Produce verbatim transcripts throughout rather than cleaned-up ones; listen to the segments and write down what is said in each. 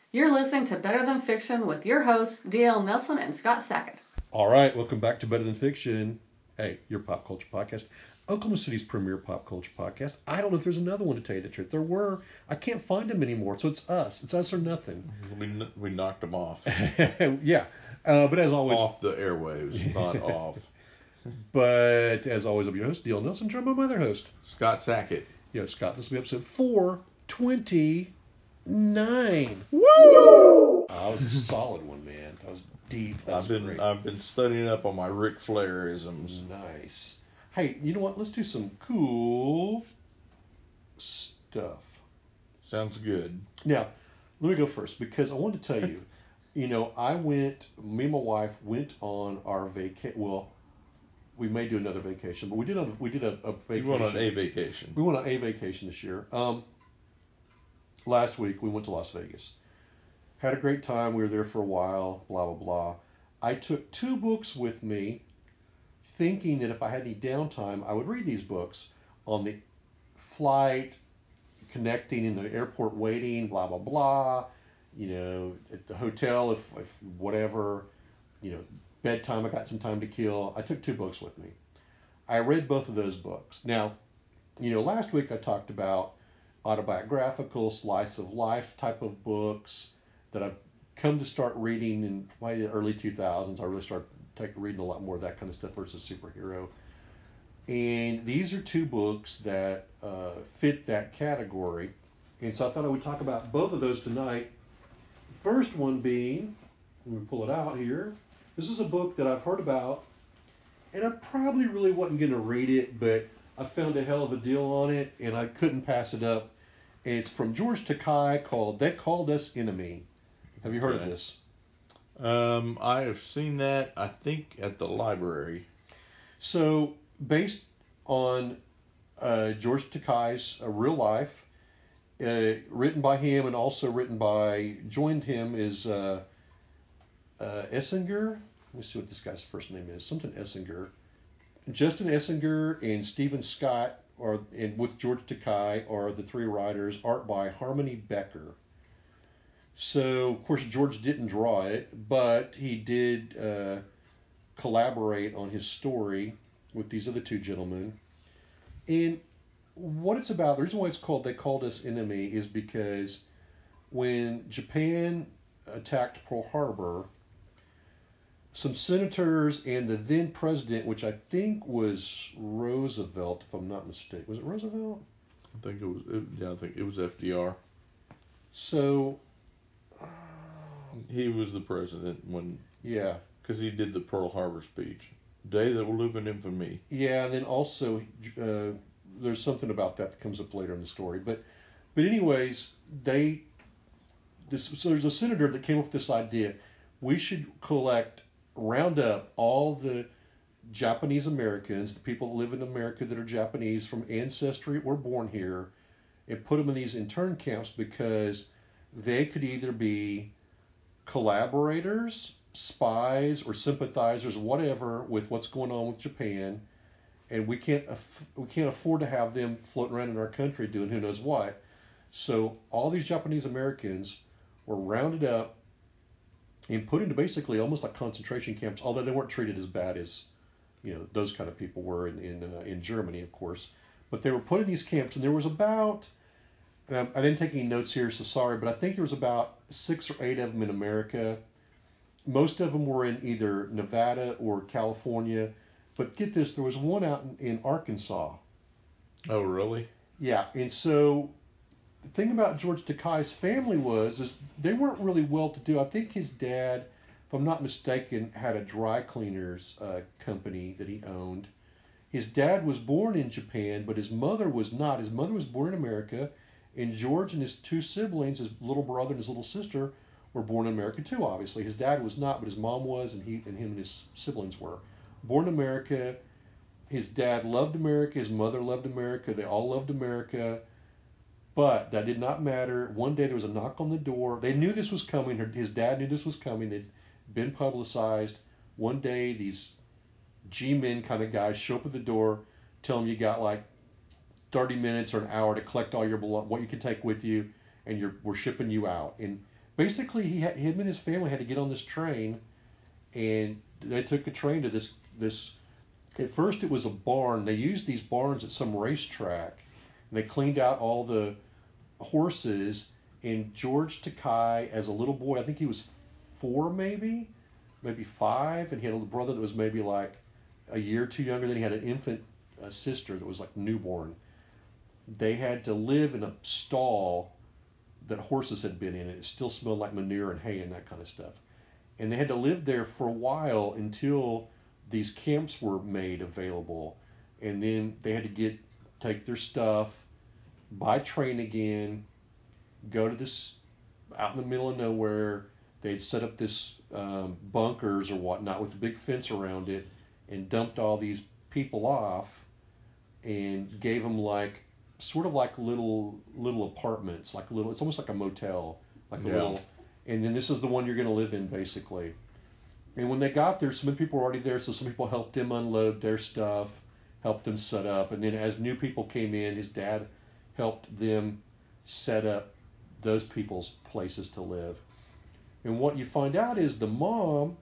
You're listening to Better Than Fiction with your hosts, D L Nelson and Scott Sackett. All right, welcome back to Better Than Fiction. Hey, your pop culture podcast. Oklahoma City's premier pop culture podcast. I don't know if there's another one, to tell you the truth. There were. I can't find them anymore, so it's us. It's us or nothing. We, we knocked them off. Yeah, uh, but as always... Off the airwaves, not off. But as always, I'm your host, D L Nelson, joined by my other host, Scott Sackett. Yeah, Scott, this will be episode four twenty-nine. Woo! Oh, that was a solid one, man. That was deep. That was I've been great. I've been studying up on my Ric Flair-isms. Nice. Hey, you know what? Let's do some cool stuff. Sounds good. Now, let me go first because I wanted to tell you, you know, I went, me and my wife went on our vacation. Well, we may do another vacation, but we did a, we did a, a vacation. We went on a vacation. We went on a vacation this year. Um, last week we went to Las Vegas. Had a great time. We were there for a while. Blah blah blah. I took two books with me, thinking that if I had any downtime, I would read these books on the flight, connecting in the airport, waiting. Blah blah blah. You know, at the hotel, if, if whatever. You know. Bedtime, I got some time to kill. I took two books with me. I read both of those books. Now, you know, last week I talked about autobiographical, slice of life type of books that I've come to start reading in my early two thousands. I really started taking reading a lot more of that kind of stuff versus superhero. And these are two books that uh, fit that category. And so I thought I would talk about both of those tonight. First one being, let me pull it out here. This is a book that I've heard about, and I probably really wasn't going to read it, but I found a hell of a deal on it, and I couldn't pass it up. And it's from George Takei called They Called Us Enemy. Have you heard Okay. of this? Um, I have seen that, I think, at the library. So, based on uh, George Takei's uh, real life, uh, written by him and also written by, joined him is uh, uh, Essinger. Let me see what this guy's first name is. Something Essinger. Justin Essinger and Stephen Scott, are, and with George Takei, are the three writers. Art by Harmony Becker. So, of course, George didn't draw it, but he did uh, collaborate on his story with these other two gentlemen. And what it's about, the reason why it's called They Called Us Enemy is because when Japan attacked Pearl Harbor, some senators and the then president, which I think was Roosevelt, if I'm not mistaken. Was it Roosevelt? I think it was, it, yeah, I think it was F D R. So, He was the president when, yeah. because he did the Pearl Harbor speech. Day that will live in infamy. Yeah, and then also, uh, there's something about that that comes up later in the story. But, but anyways, they, this, so there's a senator that came up with this idea. We should collect, round up all the Japanese Americans, the people that live in America that are Japanese from ancestry or born here, and put them in these intern camps because they could either be collaborators, spies, or sympathizers, whatever, with what's going on with Japan, and we can't we can't afford to have them floating around in our country doing who knows what. So all these Japanese Americans were rounded up and put into basically almost like concentration camps, although they weren't treated as bad as, you know, those kind of people were in in, uh, in Germany, of course. But they were put in these camps, and there was about, and I, I didn't take any notes here, so sorry, but I think there was about six or eight of them in America. Most of them were in either Nevada or California. But get this, there was one out in, in Arkansas. Oh, really? Yeah, and so the thing about George Takei's family was is they weren't really well-to-do. I think his dad, if I'm not mistaken, had a dry cleaners uh, company that he owned. His dad was born in Japan, but his mother was not. His mother was born in America, and George and his two siblings, his little brother and his little sister, were born in America too, obviously. His dad was not, but his mom was, and he and him and his siblings were. Born in America. His dad loved America. His mother loved America. They all loved America. But that did not matter. One day there was a knock on the door. They knew this was coming. His dad knew this was coming. They'd been publicized. One day these G-men kind of guys show up at the door, tell them you got like thirty minutes or an hour to collect all your what you can take with you, and you're we're shipping you out. And basically he had, him and his family had to get on this train, and they took a train to this this. At first, it was a barn. They used these barns at some racetrack. And they cleaned out all the horses. And George Takei, as a little boy, I think he was four, maybe, maybe five, and he had a little brother that was maybe like a year or two younger. Then he had an infant uh, sister that was like newborn. They had to live in a stall that horses had been in. It still smelled like manure and hay and that kind of stuff. And they had to live there for a while until these camps were made available, and then they had to get take their stuff by train again, go to this out in the middle of nowhere. They'd set up this um, bunkers or whatnot with a big fence around it, and dumped all these people off, and gave them like sort of like little little apartments, like a little. It's almost like a motel, like a Yeah. little. And then this is the one you're going to live in, basically. And when they got there, some people were already there, so some people helped them unload their stuff, helped them set up. And then as new people came in, his dad helped them set up those people's places to live. And what you find out is the mom,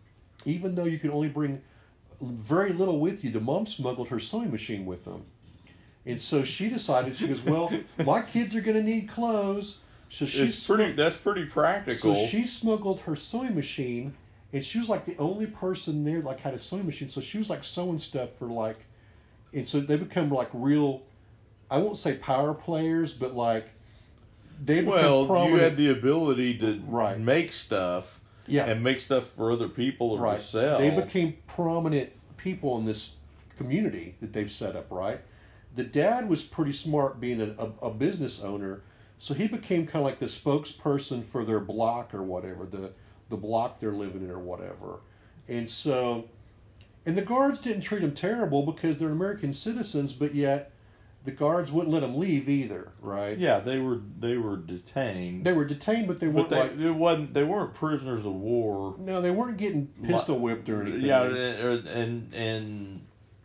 even though you can only bring very little with you, the mom smuggled her sewing machine with them. And so she decided, she goes, well, my kids are going to need clothes. So she It's pretty. That's pretty practical. So she smuggled her sewing machine, and she was like the only person there like had a sewing machine. So she was like sewing stuff for like, and so they become like real, I won't say power players, but like they become well, prominent. you had the ability to Right. make stuff, yeah, and make stuff for other people or right. to sell. They became prominent people in this community that they've set up. Right. The dad was pretty smart, being a, a, a business owner. So he became kind of like the spokesperson for their block or whatever, the the block they're living in or whatever. And so, and the guards didn't treat them terrible because they're American citizens, but yet the guards wouldn't let them leave either, right? Yeah, they were they were detained. They were detained, but they but weren't they like, it wasn't they weren't prisoners of war. no, they weren't getting pistol whipped or anything. Yeah, and and, and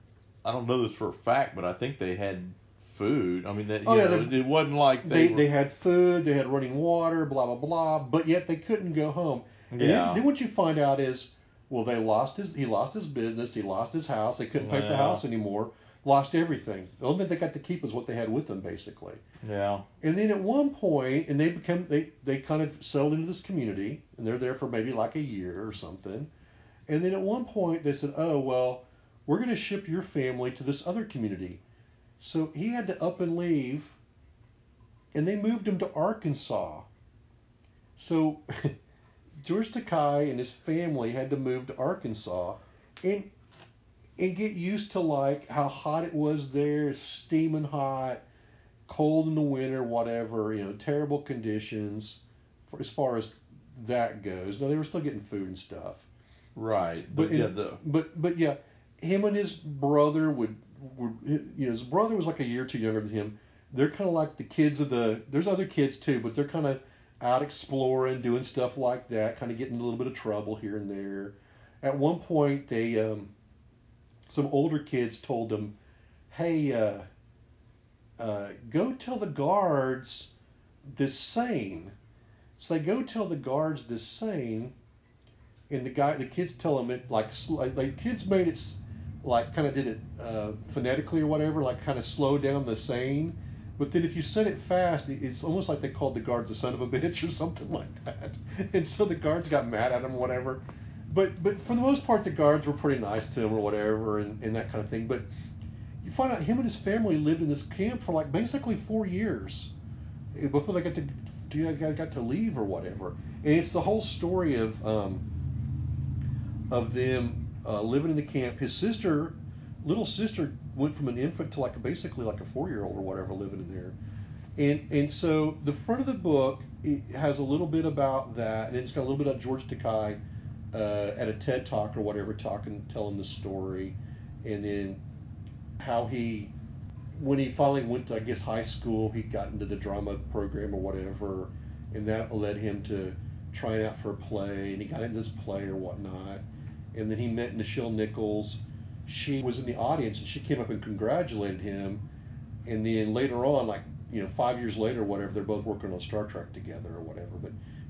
I don't know this for a fact, but I think they had food. I mean, that, you Oh, yeah, know, they- it wasn't like They they they, were, had food, they had running water, blah blah blah, but yet they couldn't go home. And Yeah. then, then what you find out is, well, they lost his he lost his business, he lost his house, they couldn't pay for the Yeah. house anymore, lost everything. The only thing they got to keep is what they had with them, basically. yeah. And then at one point, and they become they they kind of settled into this community, and they're there for maybe like a year or something. And then at one point they said, oh well, we're going to ship your family to this other community. So he had to up and leave, and they moved him to Arkansas. So George Takei and his family had to move to Arkansas and and get used to like how hot it was there, steaming hot, cold in the winter, whatever, you know, terrible conditions for, as far as that goes. No, they were still getting food and stuff. Right. But But, yeah, in- the But but yeah, him and his brother would, would you know, his brother was like a year or two younger than him. They're kind of like the kids of the. There's other kids too, but they're kind of out exploring, doing stuff like that, kind of getting in a little bit of trouble here and there. At one point, they um, some older kids told them, "Hey, uh, uh, go tell the guards this saying." So they go tell the guards this saying. And the guy, the kids tell him it like, like, like kids made it s- like kind of did it uh, phonetically or whatever, like kind of slowed down the saying. But then if you said it fast, it- it's almost like they called the guards a son of a bitch or something like that. And so the guards got mad at him or whatever. But but for the most part, the guards were pretty nice to him or whatever, and, and that kind of thing. But you find out him and his family lived in this camp for like basically four years before they got to you know, got to leave or whatever. And it's the whole story of. Um, of them uh, living in the camp. His sister, little sister, went from an infant to like a, basically like a four-year-old or whatever living in there. And and so the front of the book, it has a little bit about that, and it's got a little bit about George Takei uh, at a TED Talk or whatever, talking, telling the story, and then how he, when he finally went to, I guess, high school, he got into the drama program or whatever, and that led him to trying out for a play, and he got into this play or whatnot. And then he met Nichelle Nichols. She was in the audience, and she came up and congratulated him. And then later on, like, you know, five years later or whatever, they're both working on Star Trek together or whatever. But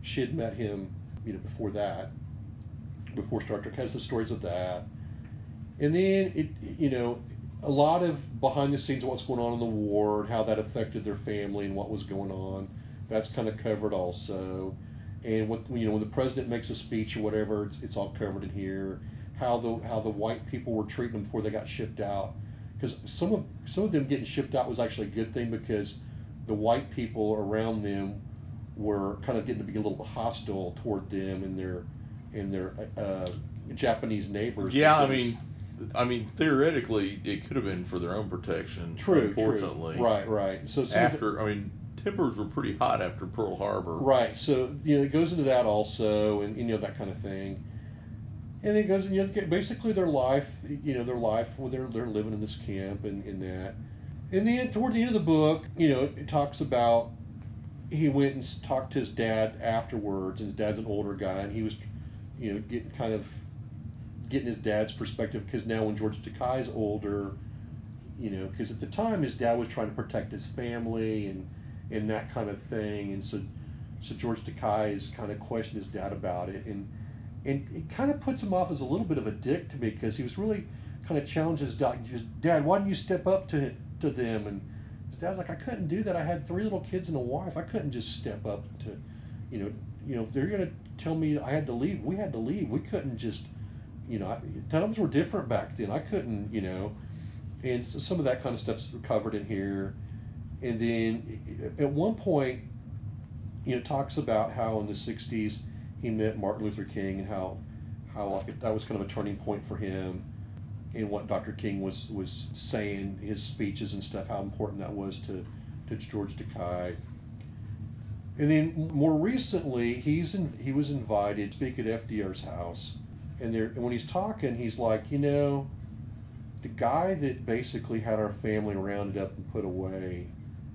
she had met him, you know, before that, before Star Trek, has the stories of that. And then, it, you know, a lot of behind the scenes of what's going on in the war and how that affected their family and what was going on. That's kind of covered also. And what, you know, when the president makes a speech or whatever, it's, it's all covered in here. How the how the white people were treating them before they got shipped out. Because some of some of them getting shipped out was actually a good thing, because the white people around them were kind of getting to be a little hostile toward them and their and their uh, Japanese neighbors. Yeah, I mean, I mean theoretically it could have been for their own protection. True, unfortunately. true. Right, right. So after, the, I mean, tempers were pretty hot after Pearl Harbor. Right. So you know it goes into that also, and you know that kind of thing. And it goes, you know, basically their life, you know, their life where they're they're living in this camp and, and that. And then toward the end of the book, you know, it talks about he went and talked to his dad afterwards, and his dad's an older guy, and he was, you know, getting kind of getting his dad's perspective, because now when George Takei's older, you know, because at the time his dad was trying to protect his family and and that kind of thing, and so so George Takei's kind of questioned his dad about it, and. And it kind of puts him off as a little bit of a dick to me, because he was really kind of challenged his dad. Dad, why didn't you step up to to them? And his dad's like, I couldn't do that. I had three little kids and a wife. I couldn't just step up to, you know, you know, if they're going to tell me I had to leave, we had to leave. We couldn't just, you know, I, times were different back then. I couldn't, you know, and so some of that kind of stuff's covered in here. And then at one point, you know, it talks about how in the sixties, he met Martin Luther King, and how how that was kind of a turning point for him, and what Doctor King was was saying, his speeches and stuff, how important that was to, to George Takei. And then more recently, he's in, he was invited to speak at F D R's house, and there and when he's talking, he's like, you know, the guy that basically had our family rounded up and put away,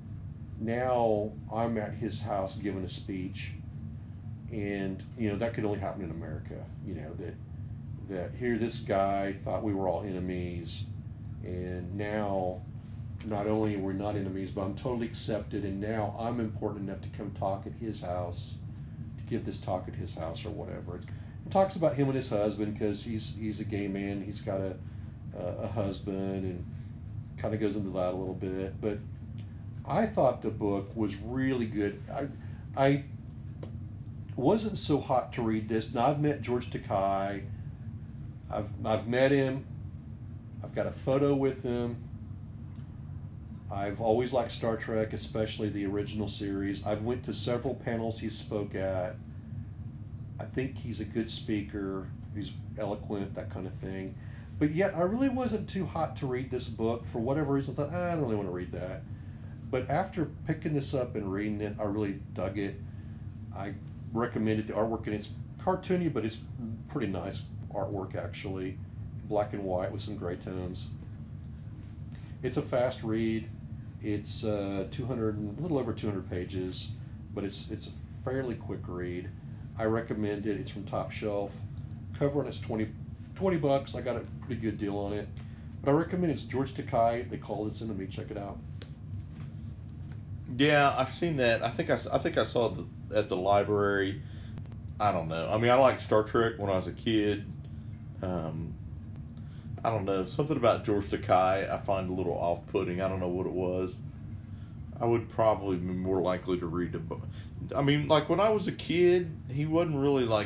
now I'm at his house giving a speech. And, you know, that could only happen in America, you know, that that here this guy thought we were all enemies, and now not only are we not enemies, but I'm totally accepted, and now I'm important enough to come talk at his house, to give this talk at his house or whatever. It, it talks about him and his husband, because he's he's a gay man, he's got a, a, a husband, and kind of goes into that a little bit. But I thought the book was really good. I I wasn't so hot to read this. Now, I've met George Takei. I've I've met him. I've got a photo with him. I've always liked Star Trek, especially the original series. I've went to several panels he spoke at. I think he's a good speaker. He's eloquent, that kind of thing. But yet, I really wasn't too hot to read this book. For whatever reason, I thought, ah, I don't really want to read that. But after picking this up and reading it, I really dug it. I recommended the artwork, and it's cartoony, but it's pretty nice artwork, actually, black and white with some gray tones. It's a fast read. It's uh, two hundred, a little over two hundred pages, but it's it's a fairly quick read. I recommend it. It's from Top Shelf. Cover on it's twenty, twenty bucks. I got a pretty good deal on it. But I recommend it. It's George Takei. They call it Enemy. Check it out. Yeah, I've seen that. I think I, I think I saw it at the library. I don't know. I mean, I liked Star Trek when I was a kid. Um, I don't know. Something about George Takei I find a little off-putting. I don't know what it was. I would probably be more likely to read a book. I mean, like when I was a kid, he wasn't really like,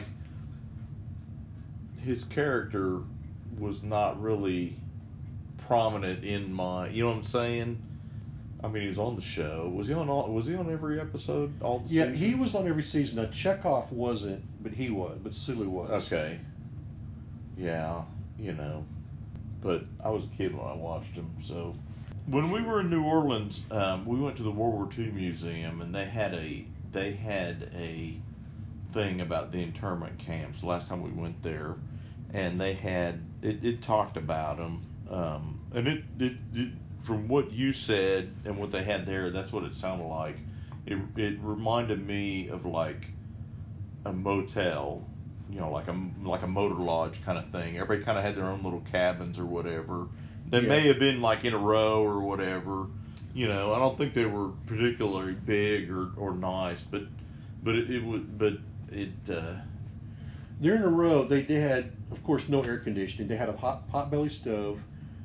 his character was not really prominent in my, you know what I'm saying? I mean, he was on the show. Was he on all? Was he on every episode? All the Yeah, seasons? he was on every season. Now Chekhov wasn't, but he was. But Sulu was. Okay. Yeah, you know, but I was a kid when I watched him. So when we were in New Orleans, um, we went to the World War Two Museum, and they had a they had a thing about the internment camps. Last time we went there, and they had it, it talked about them, um, and it, it it from what you said and what they had there, that's what it sounded like. It it reminded me of like a motel, you know, like a like a motor lodge kind of thing. Everybody kind of had their own little cabins or whatever. They Yeah. may have been like in a row or whatever. You know, I don't think they were particularly big or, or nice, but but it, it would but it. Uh, They're in a row. They, they had, of course, no air conditioning. They had a hot potbelly stove.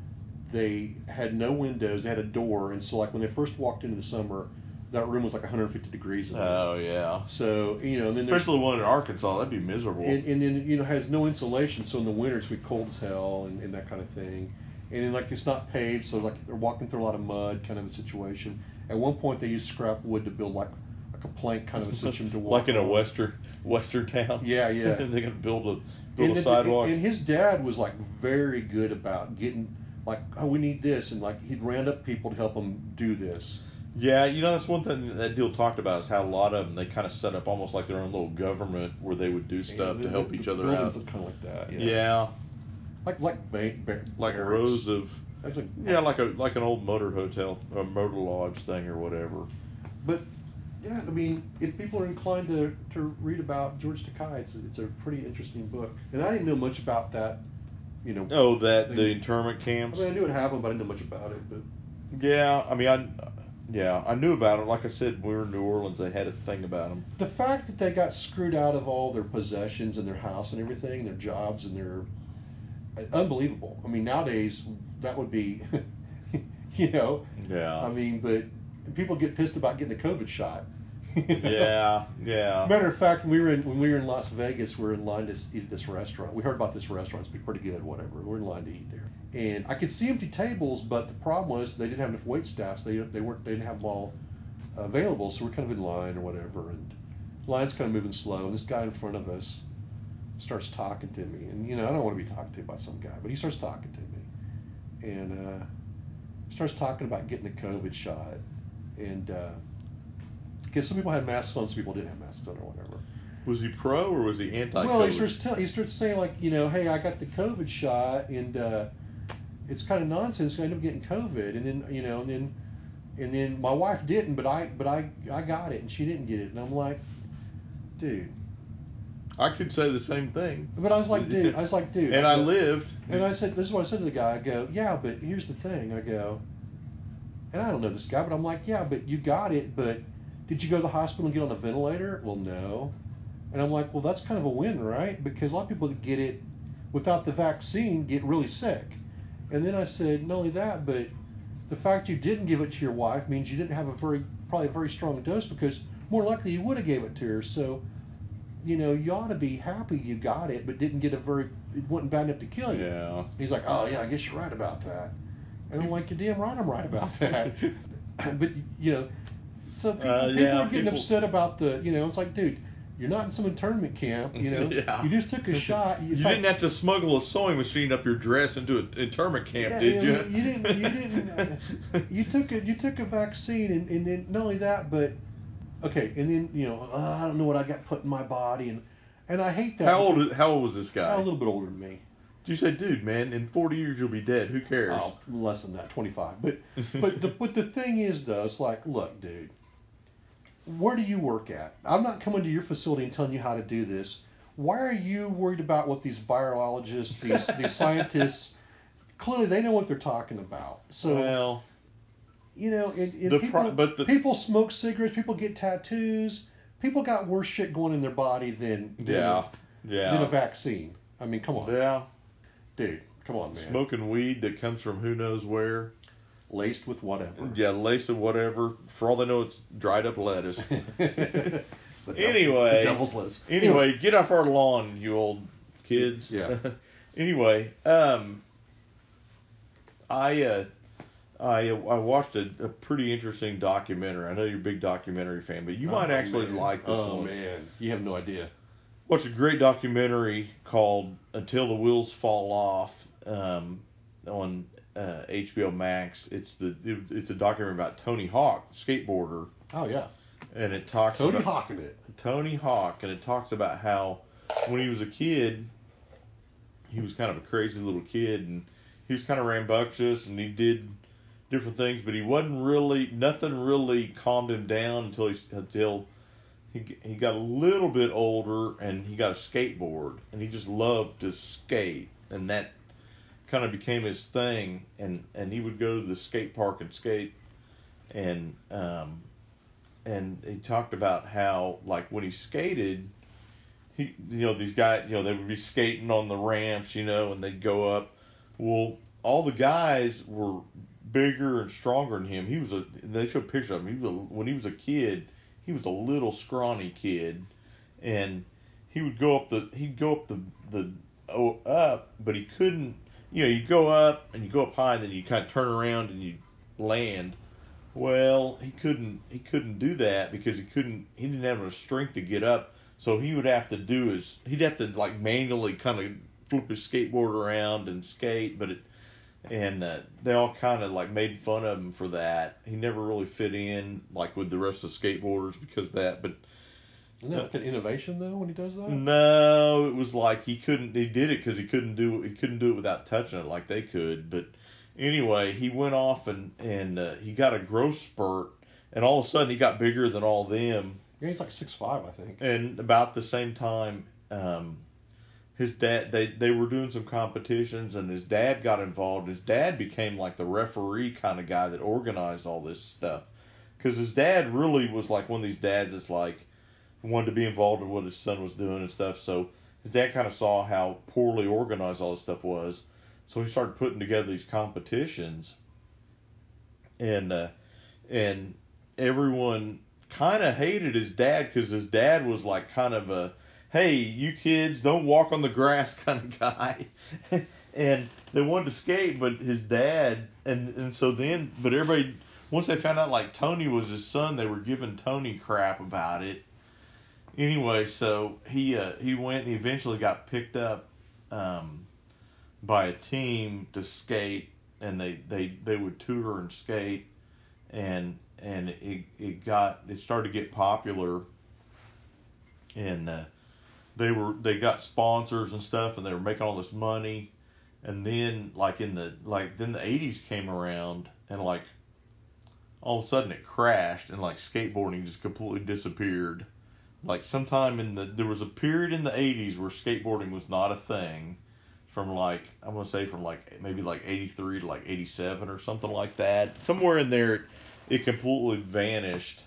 They had no windows. They had a door, and so like when they first walked into the summer, that room was like one hundred fifty degrees in there. oh yeah. So you know, and then there's, Especially one in Arkansas, that'd be miserable. and, and then you know has no insulation, so in the winter it's be cold as hell and, and that kind of thing. And then like it's not paved, so like they're walking through a lot of mud, kind of a situation. At one point they used scrap wood to build like like a plank kind of a situation to walk like in a on. western western town. Yeah, yeah. And they got to build a build and, a sidewalk. And his dad was like very good about getting like, oh, we need this, and like he'd round up people to help him do this. Yeah, you know, that's one thing that deal talked about is how a lot of them, they kind of set up almost like their own little government where they would do stuff Yeah, to help the, each the other buildings out. look kind of like that. Yeah. Yeah. Like like bank, bank Like barracks. rows of, That's like, yeah, like a like an old motor hotel, a motor lodge thing or whatever. But yeah, I mean, if people are inclined to, to read about George Takei, it's a, it's a pretty interesting book. And I didn't know much about that, you know. Oh, that thing. the internment I camps. mean, I knew it happened, but I didn't know much about it. But Yeah, I mean, I yeah, I knew about it. Like I said, we were in New Orleans. They had a thing about them. the fact that they got screwed out of all their possessions and their house and everything, their jobs and their unbelievable. I mean, nowadays that would be, you know. Yeah. I mean, but people get pissed about getting a COVID shot. Yeah, yeah. Matter of fact, when we were in when we were in Las Vegas, we were in line to eat at this restaurant. We heard about this restaurant; it's pretty good, whatever. We're in line to eat there, and I could see empty tables, but the problem was they didn't have enough wait staffs. They they weren't they didn't have them all available, so we're kind of in line or whatever, and the line's kind of moving slow. And this guy in front of us starts talking to me, and you know I don't want to be talked to by some guy, but he starts talking to me, and uh, starts talking about getting a COVID shot, and. Uh, Because some people had masks on, some people didn't have masks on, or whatever. Was he pro or was he anti-COVID? Well, he starts tell, he starts saying like, you know, hey, I got the COVID shot, and uh, it's kind of nonsense. I ended up getting COVID, and then you know, and then and then my wife didn't, but I but I I got it, and she didn't get it, and I'm like, dude. I could say the same thing. But I was like, dude, I was like, dude. And I lived. And I said, this is what I said to the guy. I go, yeah, but here's the thing. I go, and I don't know this guy, but I'm like, yeah, but you got it, but. Did you go to the hospital and get on a ventilator? Well, no. And I'm like, well, that's kind of a win, right? Because a lot of people that get it without the vaccine get really sick. And then I said, not only that, but the fact you didn't give it to your wife means you didn't have a very, probably a very strong dose, because more likely you would have gave it to her. So, you know, you ought to be happy you got it, but didn't get a very, it wasn't bad enough to kill you. Yeah. He's like, oh, yeah, I guess you're right about that. And I'm like, you're damn right I'm right about that. But, you know, so people, Uh, people yeah, are getting people- upset about the, you know, it's like, dude, you're not in some internment camp, you know. Yeah. You just took a shot. You in fact- didn't have to smuggle a sewing machine up your dress into an internment camp, yeah, did you? You, you didn't. You didn't. uh, you took a you took a vaccine, and, and then not only that, but okay, and then you know, uh, I don't know what I got put in my body, and and I hate that. How old? How old was this guy? A little bit older than me. You said, dude, man, in forty years you'll be dead. Who cares? Oh, less than that, twenty-five. But but the but the thing is, though, it's like, look, dude. Where do you work at? I'm not coming to your facility and telling you how to do this. Why are you worried about what these virologists, these these scientists, clearly they know what they're talking about. So, well, you know, and, and the people, pro- but the- people smoke cigarettes, people get tattoos, people got worse shit going in their body than, than, yeah, yeah, than a vaccine. I mean, come on. yeah. Dude, come on, man. Smoking weed that comes from who knows where. Laced with whatever. Yeah, lace of whatever. For all they know, it's dried up lettuce. The Anyway, devil- the devil's lettuce. Anyway, get off our lawn, you old kids. Yeah. Anyway, um, I uh, I I watched a, a pretty interesting documentary. I know you're a big documentary fan, but you Oh, might actually man. like this oh, one. man. You have no idea. Watched a great documentary called "Until the Wheels Fall Off" um, on uh, H B O Max. It's the it, it's a documentary about Tony Hawk, skateboarder, Oh, yeah. and it talks Tony about Hawk in it. Tony Hawk, and it talks about how when he was a kid, he was kind of a crazy little kid, and he was kind of rambunctious, and he did different things, but he wasn't really, nothing really calmed him down until he until he he got a little bit older, and he got a skateboard, and he just loved to skate, and that kind of became his thing, and and he would go to the skate park and skate, and um. And he talked about how, like, when he skated, he, you know, these guys, you know, they would be skating on the ramps, you know, and they'd go up. Well, all the guys were bigger and stronger than him. He was a. They showed pictures of him. He was a, when he was a kid. He was a little scrawny kid, and he would go up the. He'd go up the the oh, up, but he couldn't. You know, you go up and you go up high, and then you kind of turn around and you land. Well, he couldn't. He couldn't do that because he couldn't. He didn't have enough strength to get up. So he would have to do his. He'd have to like manually kind of flip his skateboard around and skate, but it. And uh, they all kind of like made fun of him for that. He never really fit in like with the rest of the skateboarders because of that. But isn't that like an innovation though when he does that? No, it was like he couldn't. He did it because he couldn't do. He couldn't do it without touching it like they could. But anyway, he went off and and uh, he got a growth spurt, and all of a sudden he got bigger than all them. Yeah, he's like six five, I think. And about the same time, um, his dad, they, they were doing some competitions, and his dad got involved. His dad became like the referee kind of guy that organized all this stuff. Because his dad really was like one of these dads that's like, wanted to be involved in what his son was doing and stuff. So his dad kind of saw how poorly organized all this stuff was. So he started putting together these competitions. And, uh, and everyone kind of hated his dad because his dad was like kind of a, hey, you kids, don't walk on the grass kind of guy. And they wanted to skate, but his dad, and, and so then, but everybody, once they found out like Tony was his son, they were giving Tony crap about it. Anyway, so he uh, he went and he eventually got picked up um, by a team to skate, and they, they, they would tour and skate, and and it it got it started to get popular, and uh, they were they got sponsors and stuff, and they were making all this money, and then like in the like then the eighties came around, and like all of a sudden it crashed, and like skateboarding just completely disappeared. Like sometime in the there was a period in the eighties where skateboarding was not a thing, from like I'm gonna say from like maybe like eighty-three to like eighty-seven or something like that. Somewhere in there, it completely vanished,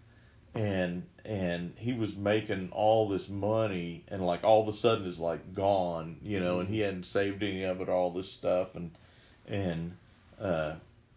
and and he was making all this money, and like all of a sudden it's like gone, you know, and he hadn't saved any of it, all this stuff, and and uh,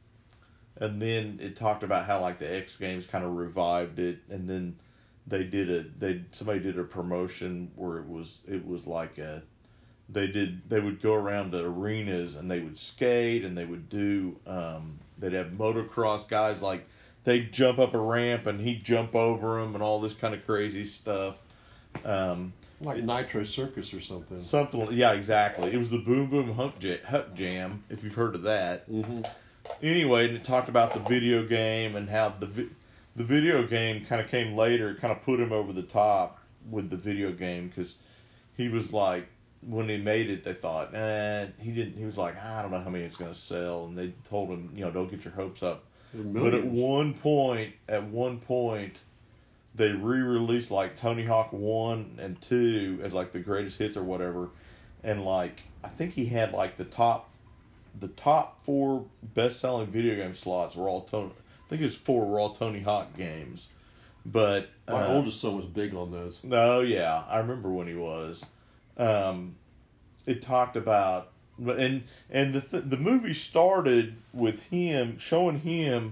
and then it talked about how like the X Games kind of revived it, and then they did a they somebody did a promotion where it was it was like a they did they would go around to arenas and they would skate, and they would do um, they'd have motocross guys, like they'd jump up a ramp and he'd jump over them and all this kind of crazy stuff. Um, like Nitro Circus or something. Something, yeah, exactly. It was the Boom Boom Hump Jam, Hump Jam, if you've heard of that. Mm-hmm. Anyway, and it talked about the video game and how the vi- the video game kind of came later. It kind of put him over the top with the video game because he was like, when he made it, they thought, eh, he didn't. He was like, I don't know how many it's going to sell, and they told him, you know, don't get your hopes up. But at one point, at one point, they re-released like Tony Hawk one and two as like the greatest hits or whatever, and like I think he had like the top, the top four best-selling video game slots were all Tony. I think his four were all Tony Hawk games. But my uh, oldest son was big on those. Oh yeah, I remember when he was. Um, it talked about, and and the th- the movie started with him showing him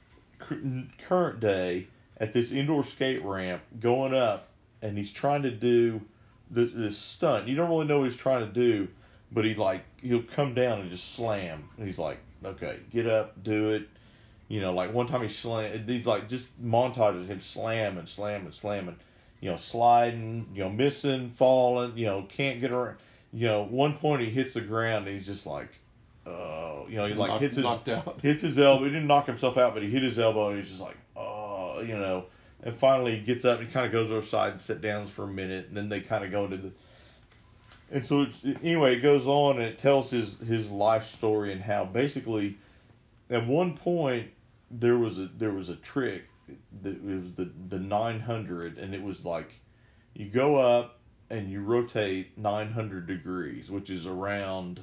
current day at this indoor skate ramp going up, and he's trying to do this, this stunt. You don't really know what he's trying to do, but he like he'll come down and just slam. And he's like, okay, get up, do it. You know, like one time he slammed. These like just montages of him slam and slam and slamming. You know, sliding, you know, missing, falling, you know, can't get around. You know, one point he hits the ground and he's just like, oh, you know, he like Knocked, hits his knocked out. hits his elbow. He didn't knock himself out, but he hit his elbow and he's just like, oh, you know. And finally he gets up and he kind of goes over side and sit down for a minute, and then they kind of go into the. And so it's, anyway, it goes on and it tells his his life story and how basically, at one point there was a there was a trick. It was the the nine hundred, and it was like you go up and you rotate nine hundred degrees, which is around,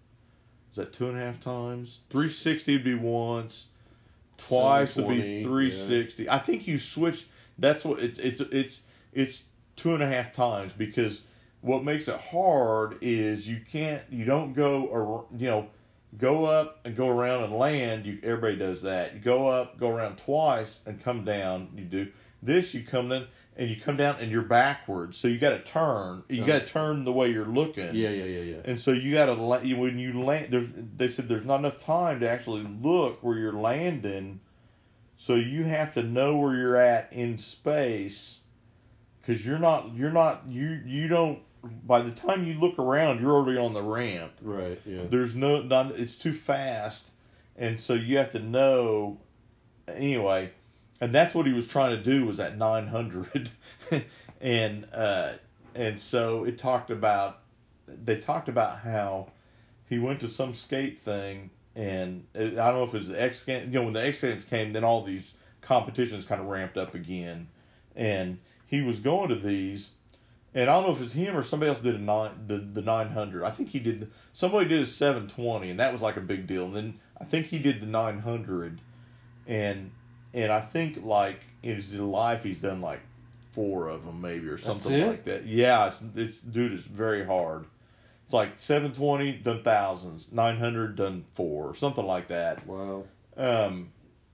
is that two and a half times? three sixty would be once, twice would be three sixty. Yeah. I think you switch. That's what it's it's it's it's two and a half times, because what makes it hard is you can't, you don't go, or you know, go up and go around and land. You everybody does that. You go up, go around twice, and come down. You do this. You come in and you come down and you're backwards. So you got to turn. You got to turn the way you're looking. Yeah, yeah, yeah, yeah. And so you got to when you land. There's, they said there's not enough time to actually look where you're landing. So you have to know where you're at in space, because you're not you're not you you don't. By the time you look around, you're already on the ramp. Right. Yeah. There's no, not, it's too fast, and so you have to know. Anyway, and that's what he was trying to do, was at nine hundred, and uh, and so it talked about. They talked about how he went to some skate thing, and it, I don't know if it was the X Games. You know, when the X Games came, then all these competitions kind of ramped up again, and he was going to these. And I don't know if it's him or somebody else did a nine, the the nine hundred. I think he did. Somebody did a seven twenty, and that was like a big deal. And then I think he did the nine hundred, and and I think like in his life he's done like four of them maybe or something like that. Yeah, it's, it's dude, it's very hard. It's like seven twenty done thousands, nine hundred done four, something like that. Wow. Um.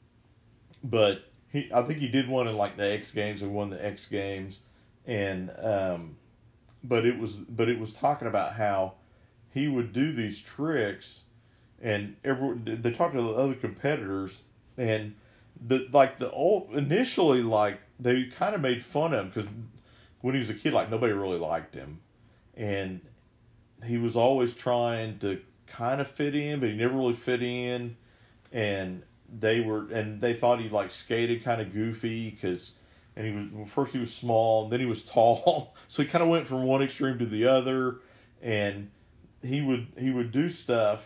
But he, I think he did one in like the X Games. and won the X Games. And um, but it was but it was talking about how he would do these tricks, and every, they talked to the other competitors, and the like the old initially like they kind of made fun of him, because when he was a kid, like nobody really liked him, and he was always trying to kind of fit in, but he never really fit in, and they were and they thought he like skated kind of goofy, because. And he was, well, first he was small, and then he was tall, so he kind of went from one extreme to the other. And he would he would do stuff,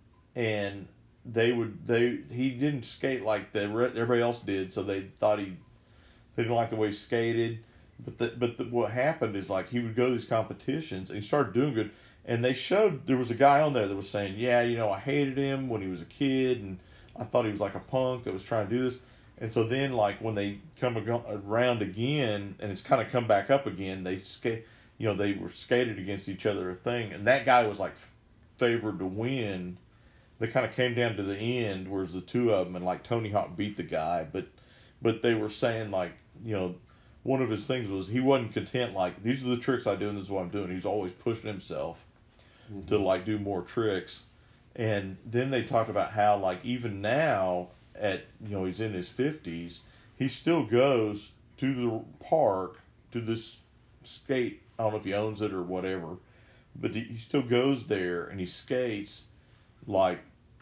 and they would they he didn't skate like the, everybody else did, so they thought he they didn't like the way he skated. But the, but the, what happened is, like, he would go to these competitions and he started doing good. And they showed, there was a guy on there that was saying, yeah, you know, I hated him when he was a kid, and I thought he was like a punk that was trying to do this. And so then, like, when they come around again, and it's kind of come back up again, they skate, you know, they were skated against each other a thing, and that guy was like favored to win. They kind of came down to the end, whereas the two of them, and like Tony Hawk beat the guy, but but they were saying, like, you know, one of his things was he wasn't content, like, these are the tricks I do and this is what I'm doing. He was always pushing himself mm-hmm. to like do more tricks. And then they talked about how, like, even now, at, you know, he's in his fifties, he still goes to the park, to this skate, I don't know if he owns it or whatever, but he still goes there and he skates like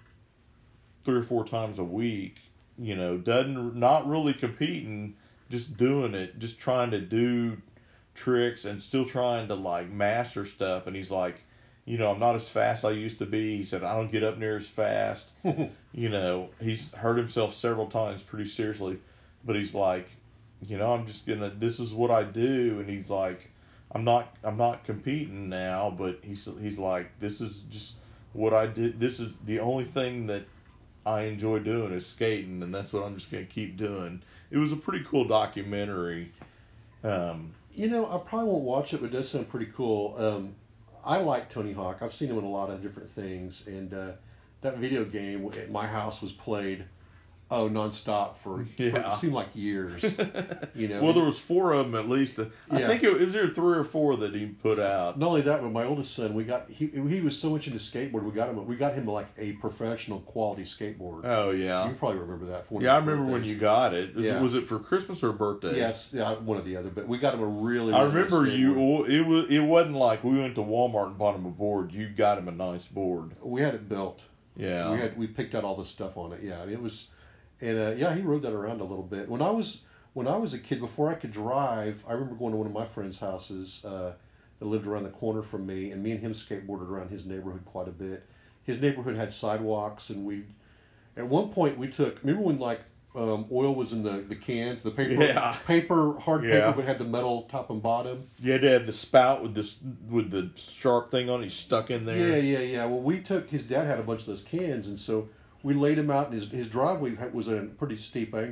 three or four times a week, you know, doesn't, not really competing, just doing it, just trying to do tricks and still trying to like master stuff. And he's like, you know, I'm not as fast as I used to be. He said, I don't get up near as fast. You know, he's hurt himself several times pretty seriously, but he's like, you know, I'm just gonna, this is what I do. And he's like, I'm not, I'm not competing now, but he's, he's like, this is just what I did. This is the only thing that I enjoy doing is skating, and that's what I'm just gonna keep doing. It was a pretty cool documentary. Um, you know, I probably won't watch it, but it does sound pretty cool. Um, I like Tony Hawk. I've seen him in a lot of different things, and uh, that video game at my house was played, oh, nonstop for, yeah. for it seemed like years. You know. Well, there was four of them at least. I yeah. think it was there three or four that he put out. Not only that, but my oldest son, we got he he was so much into skateboard. We got him we got him like a professional quality skateboard. Oh yeah, you probably remember that. For one yeah, I of remember birthdays. when you got it. Yeah. Was it for Christmas or birthday? Yes, yeah, one or the other. But we got him a really. I really remember nice you. skateboard. It was. It wasn't like we went to Walmart and bought him a board. You got him a nice board. We had it built. Yeah. We had we picked out all the stuff on it. Yeah, it was. And uh, yeah, he rode that around a little bit. When I was when I was a kid, before I could drive, I remember going to one of my friends' houses uh, that lived around the corner from me, and me and him skateboarded around his neighborhood quite a bit. His neighborhood had sidewalks, and we, at one point, we took. Remember when like um, oil was in the, the cans, the paper, yeah. paper hard yeah. paper, but had the metal top and bottom. You had to have the spout with this with the sharp thing on it stuck in there. Yeah, yeah, yeah. Well, we took. His dad had a bunch of those cans, and so. We laid him out, and his his driveway was at a pretty steep angle.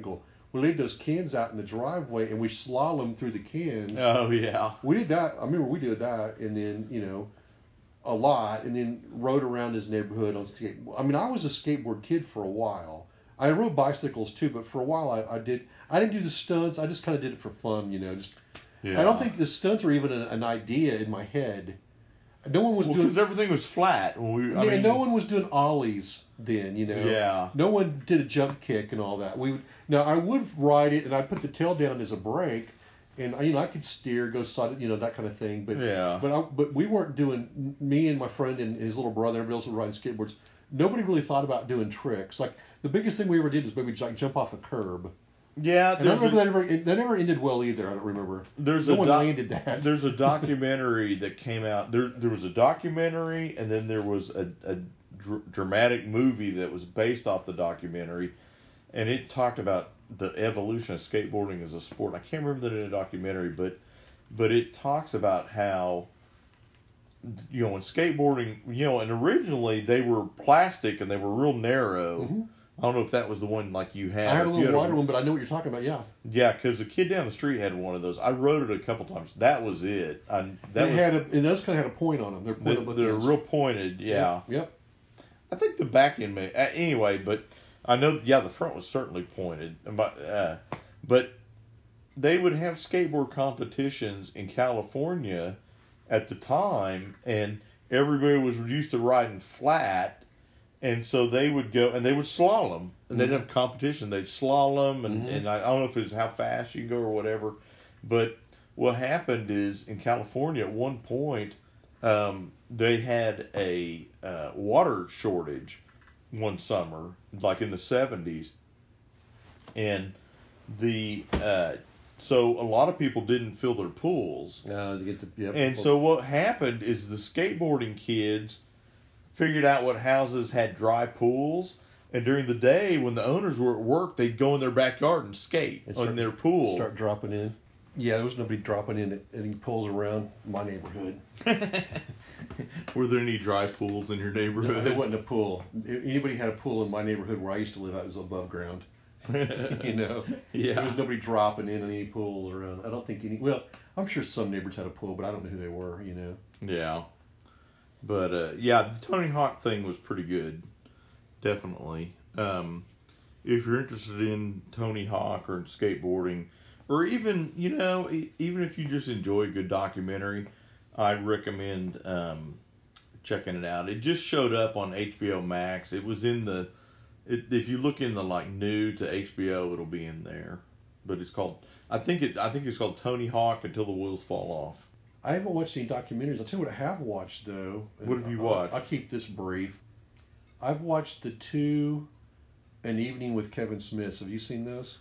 we laid those cans out in the driveway and we slalom through the cans. Oh yeah. We did that. I remember we did that, and then you know, a lot, and then rode around his neighborhood on skate. I mean, I was a skateboard kid for a while. I rode bicycles too, but for a while I, I did. I didn't do the stunts. I just kind of did it for fun, you know. Just. Yeah. I don't think the stunts were even an, an idea in my head. No one was well, doing because everything was flat. When we, I yeah, mean, no one was doing ollies then, you know. Yeah. No one did a jump kick and all that. We would now I would ride it and I'd put the tail down as a brake, and you know I could steer, go side, you know that kind of thing. But yeah. But I, but we weren't doing. Me and my friend and his little brother, everybody else was riding skateboards. Nobody really thought about doing tricks. Like the biggest thing we ever did was maybe like jump off a curb. Yeah, and I remember a, that never that never ended well either. I don't remember. There's no a one doc, landed that. There's a documentary that came out. There there was a documentary, and then there was a, a dr- dramatic movie that was based off the documentary, and it talked about the evolution of skateboarding as a sport. I can't remember that in a documentary, but but it talks about how, you know, in skateboarding, you know, and originally they were plastic and they were real narrow. Mm-hmm. I don't know if that was the one like you had. I had a You little had wider one, but I know what you're talking about. Yeah. Yeah, because the kid down the street had one of those. I rode it a couple times. That was it. I, that they was, had a, and those kind of had a point on them. They're They're, pointed. they're real pointed. Yeah. Yep. yep. I think the back end may uh, anyway, but I know. Yeah, the front was certainly pointed. But uh, but they would have skateboard competitions in California at the time, and everybody was used to riding flat. And so they would go, and they would slalom, and they'd Mm-hmm. have competition. They'd slalom, and, Mm-hmm. and I, I don't know if it's how fast you can go or whatever. But what happened is, in California, at one point, um, they had a uh, water shortage one summer, like in the seventies. And the uh, so a lot of people didn't fill their pools. Uh, to get the, yep. And so what happened is the skateboarding kids figured out what houses had dry pools, and during the day when the owners were at work, they'd go in their backyard and skate And on start- their pool. Start dropping in. Yeah, there was nobody dropping in at any pools around my neighborhood. Were there any dry pools in your neighborhood? No, there wasn't a pool. Anybody had a pool in my neighborhood where I used to live, it was above ground. You know, Yeah. there was nobody dropping in any pools around. I don't think any. Well, I'm sure some neighbors had a pool, but I don't know who they were. You know. Yeah. But, uh, yeah, the Tony Hawk thing was pretty good. Definitely. Um, if you're interested in Tony Hawk or in skateboarding, or even, you know, e- even if you just enjoy a good documentary, I'd recommend um, checking it out. It just showed up on H B O Max. It was in the, it, if you look in the, like, new to H B O, it'll be in there. But it's called, I think it, I think it's called Tony Hawk Until the Wheels Fall Off. I haven't watched any documentaries. I'll tell you what I have watched, though. What have you I'll- watched? I'll keep this brief. I've watched the two An Evening with Kevin Smith. Have you seen those?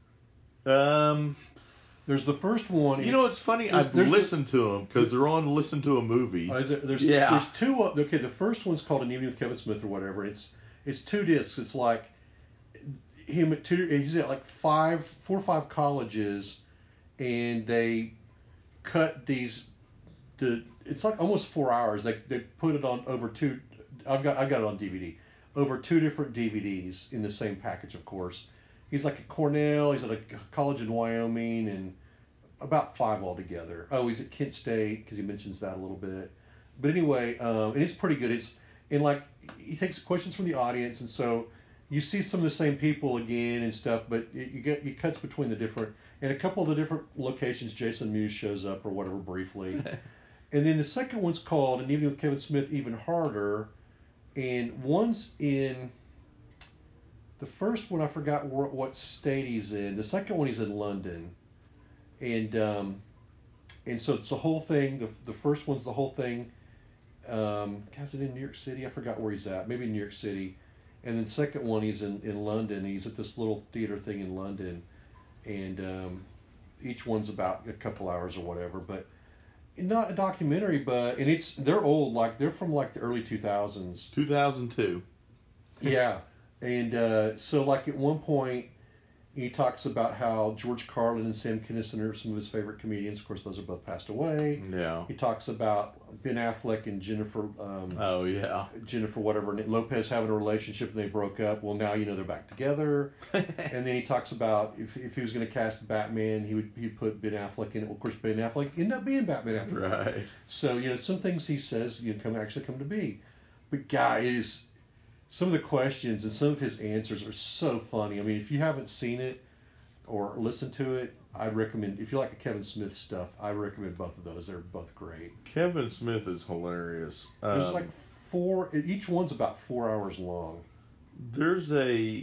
Um, There's the first one. you know, it's funny. There's- I've there's- listened to them because they're on Listen to a Movie. Uh, is there- there's, Yeah. there's two. uh, Okay, the first one's called An Evening with Kevin Smith or whatever. It's it's two discs. It's like him at two. He's at like five, four or five colleges, and they cut these. The it's like almost four hours. They they put it on over two. I've got I got it on D V D, over two different D V Ds in the same package, of course. He's like at Cornell. He's at a college in Wyoming, and about five altogether. Oh, he's at Kent State because he mentions that a little bit. But anyway, um, and it's pretty good. It's and like he takes questions from the audience, and so you see some of the same people again and stuff. But it, you get you cuts between the different and a couple of the different locations. Jason Mewes shows up or whatever briefly. And then the second one's called An Evening with Kevin Smith, Even Harder. And one's in, the first one I forgot wh- what state he's in. The second one he's in London. And um, and so it's the whole thing. The, the first one's the whole thing. Um, is it in New York City? I forgot where he's at. Maybe in New York City. And then the second one he's in, in London. He's at this little theater thing in London. And um, each one's about a couple hours or whatever. But not a documentary, but and it's they're old, like they're from like the early two thousands. two thousand two. Yeah, and uh, so like at one point He talks about how George Carlin and Sam Kinison are some of his favorite comedians. Of course, those are both passed away. Yeah. He talks about Ben Affleck and Jennifer. Um, oh yeah. Jennifer, whatever Lopez, having a relationship and they broke up. Well, now you know they're back together. And then he talks about if, if he was going to cast Batman, he would he put Ben Affleck in it. Well, of course, Ben Affleck ended up being Batman after that. Right. So you know some things he says you know, come actually come to be. But guys, some of the questions and some of his answers are so funny. I mean, if you haven't seen it or listened to it, I'd recommend, if you like the Kevin Smith stuff, I recommend both of those. They're both great. Kevin Smith is hilarious. Um, There's like four, each one's about four hours long. There's a,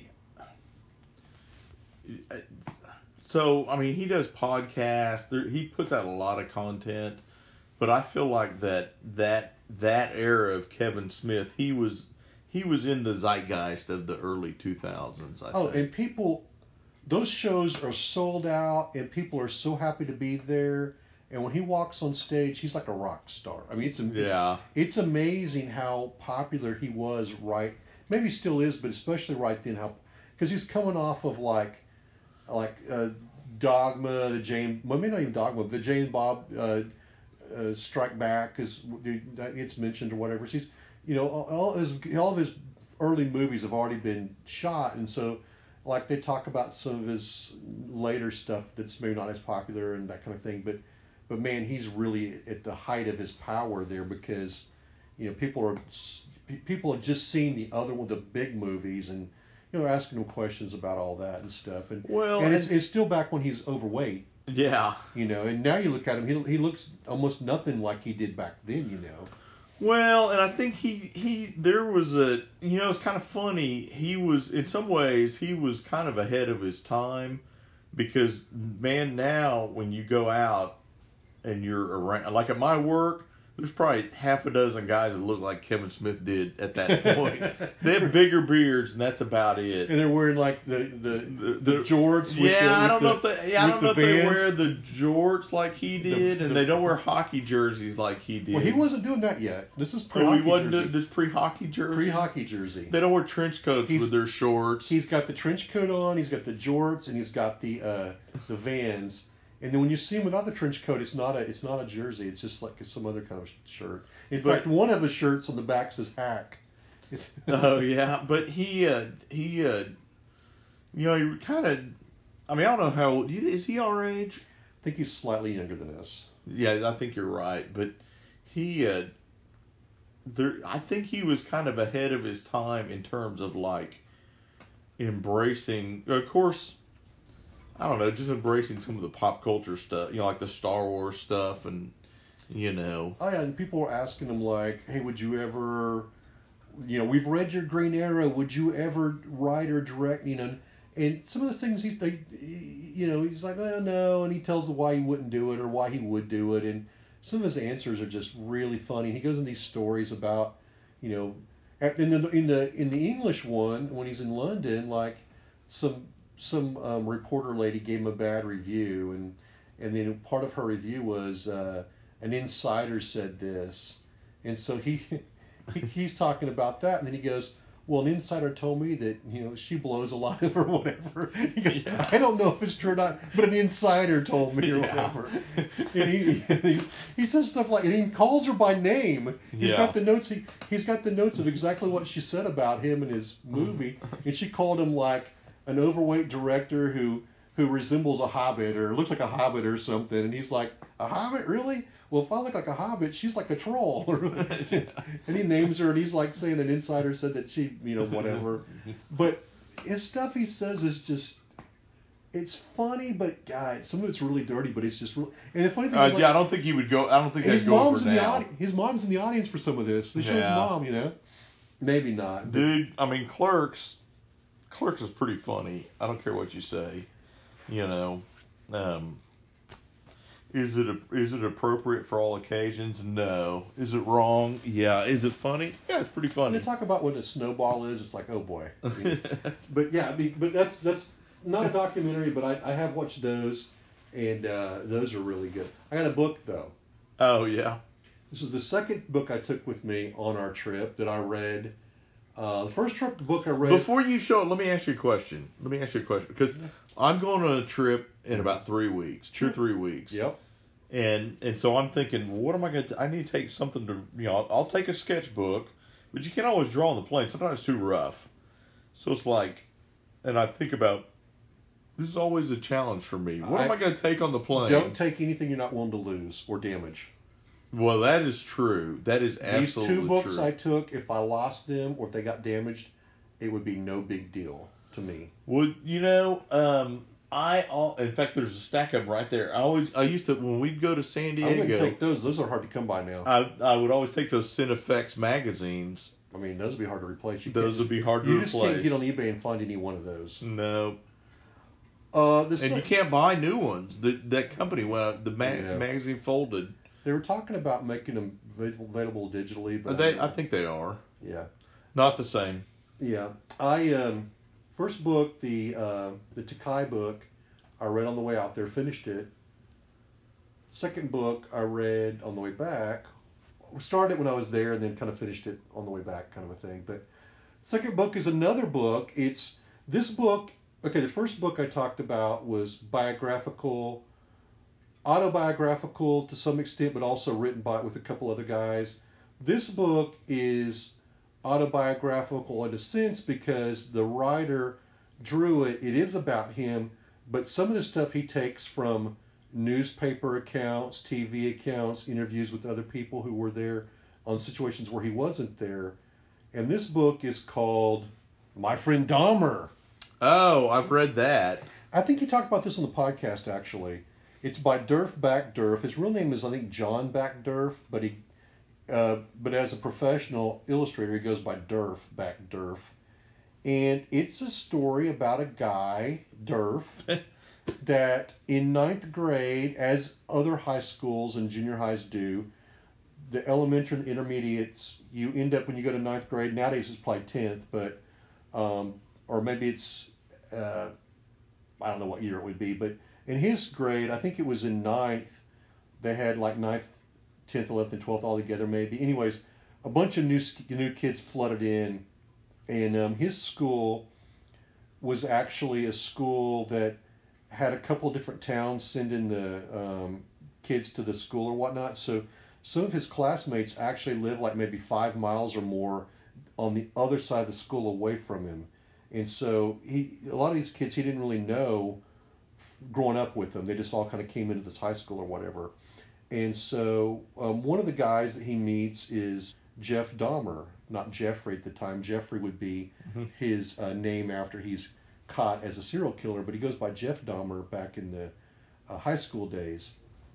so, I mean, he does podcasts. There, he puts out a lot of content, but I feel like that, that, that era of Kevin Smith, he was, he was in the zeitgeist of the early two thousands, I oh, think. and people, those shows are sold out, and people are so happy to be there. And when he walks on stage, he's like a rock star. I mean, it's yeah. it's, it's amazing how popular he was. Right, maybe still is, but especially right then, how because he's coming off of like like uh, Dogma, the James, well, maybe not even Dogma, the James Bob uh, uh, Strike Back is it's mentioned or whatever. So he's you know all his all of his early movies have already been shot, and so. Like they talk about some of his later stuff that's maybe not as popular and that kind of thing, but but man, he's really at the height of his power there because you know people are people have just seen the other one, the big movies, and you know asking him questions about all that and stuff, and well, and it's, it's still back when he's overweight. Yeah, you know, and now you look at him, he he looks almost nothing like he did back then, you know. Well, and I think he, he there was a, you know, it's kind of funny. He was, in some ways, he was kind of ahead of his time because, man, now when you go out and you're around, like at my work, there's probably half a dozen guys that look like Kevin Smith did at that point. They have bigger beards, and that's about it. And they're wearing like the the, the, the jorts. With yeah, the, with I don't the, know if they. Yeah, I don't know if Vans. they wear the jorts like he did, The, and the, they don't wear hockey jerseys like he did. Well, he wasn't doing that yet. This is pre. Oh, he wasn't doing this pre-hockey jersey. Pre-hockey jersey. They don't wear trench coats he's, with their shorts. He's got the trench coat on. He's got the jorts, and he's got the uh, the Vans. And then when you see him without the trench coat, it's not a it's not a jersey. It's just like some other kind of shirt. In but, fact, one of the shirts on the back says "hack." Oh yeah, but he uh, he uh, you know he kind of. I mean, I don't know how old is he our age? I think he's slightly younger than us. Yeah, I think you're right. But he, uh, there, I think he was kind of ahead of his time in terms of like embracing. Of course. I don't know, just embracing some of the pop culture stuff, you know, like the Star Wars stuff, and you know. Oh yeah, and people were asking him like, "Hey, would you ever, you know, we've read your Green Arrow. Would you ever write or direct, you know?" And some of the things he's, they, you know, he's like, "Oh no," and he tells them why he wouldn't do it or why he would do it, and some of his answers are just really funny. He goes in these stories about, you know, in the in the in the English one when he's in London, like some. Some um, reporter lady gave him a bad review, and and then part of her review was uh, an insider said this, and so he, he he's talking about that, and then he goes, "Well, an insider told me that you know she blows a lot or whatever." He goes, yeah. "I don't know if it's true or not, but an insider told me or yeah. whatever." And he, he he says stuff like, and he calls her by name. He's yeah. got the notes. He he's got the notes of exactly what she said about him and his movie, and she called him like. An overweight director who who resembles a hobbit or looks like a hobbit or something, and he's like, "A hobbit, really? Well, if I look like a hobbit, she's like a troll." And he names her, and he's like saying an insider said that she, you know, whatever. But his stuff he says is just, it's funny, but God, some of it's really dirty, but it's just really. And the funny thing uh, is, like, yeah, I don't think he would go. I don't think his that'd go mom's over in the now. audi- His mom's in the audience for some of this. They show yeah. his mom, you know. Maybe not, but, dude. I mean, Clerks. Clerks is pretty funny. I don't care what you say. You know, um, is it a, is it appropriate for all occasions? No. Is it wrong? Yeah. Is it funny? Yeah, it's pretty funny. When they talk about what a snowball is, it's like, oh boy. I mean, but yeah, I mean, but that's that's not a documentary, but I, I have watched those, and uh, those are really good. I got a book though. Oh yeah. This is the second book I took with me on our trip that I read. Uh, the first trip book I read. Before you show it, let me ask you a question. Let me ask you a question because I'm going on a trip in about three weeks, two or three weeks. Yep. And and so I'm thinking, well, what am I going to? I need to take something to, you know, I'll, I'll take a sketchbook, but you can't always draw on the plane. Sometimes it's too rough. So it's like, and I think about, this is always a challenge for me. What I, am I going to take on the plane? Don't take anything you're not willing to lose or damage. Well, that is true. That is absolutely true. These two books true. I took, if I lost them or if they got damaged, it would be no big deal to me. Well, you know, um, I all, in fact, there's a stack of them right there. I always, I used to, when we'd go to San Diego. I wouldn't take those. Those are hard to come by now. I I would always take those Cinefex magazines. I mean, those would be hard to replace. You those would be hard to you replace. You just can't get on eBay and find any one of those. No. Uh, and se- you can't buy new ones. The, that company went out, the ma- yeah. magazine folded. They were talking about making them available digitally, but they, I think they are. Yeah, not the same. Yeah, I um, first book the uh, the Takai book, I read on the way out there, finished it. Second book I read on the way back. Started it when I was there, and then kind of finished it on the way back, kind of a thing. But second book is another book. It's this book. Okay, the first book I talked about was biographical. Autobiographical to some extent, but also written by with a couple other guys. This book is autobiographical in a sense because the writer drew it. It is about him, but some of the stuff he takes from newspaper accounts, T V accounts, interviews with other people who were there on situations where he wasn't there. And this book is called My Friend Dahmer. Oh, I've read that. I think you talked about this on the podcast, actually. It's by Derf Back Derf. His real name is, I think, John Back Derf, but he, uh, but as a professional illustrator, he goes by Derf Back Derf. And it's a story about a guy, Derf, that in ninth grade, as other high schools and junior highs do, the elementary and intermediates, you end up when you go to ninth grade, nowadays it's probably tenth, but, um, or maybe it's, uh, I don't know what year it would be, but in his grade, I think it was in ninth, they had like ninth, tenth, eleventh, and twelfth all together maybe. Anyways, a bunch of new new kids flooded in, and um, his school was actually a school that had a couple of different towns sending the um, kids to the school or whatnot. So some of his classmates actually lived like maybe five miles or more on the other side of the school away from him. And so he, a lot of these kids he didn't really know growing up with them. They just all kind of came into this high school or whatever. And so um, one of the guys that he meets is Jeff Dahmer, not Jeffrey at the time. Jeffrey would be mm-hmm. his uh, name after he's caught as a serial killer, but he goes by Jeff Dahmer back in the uh, high school days.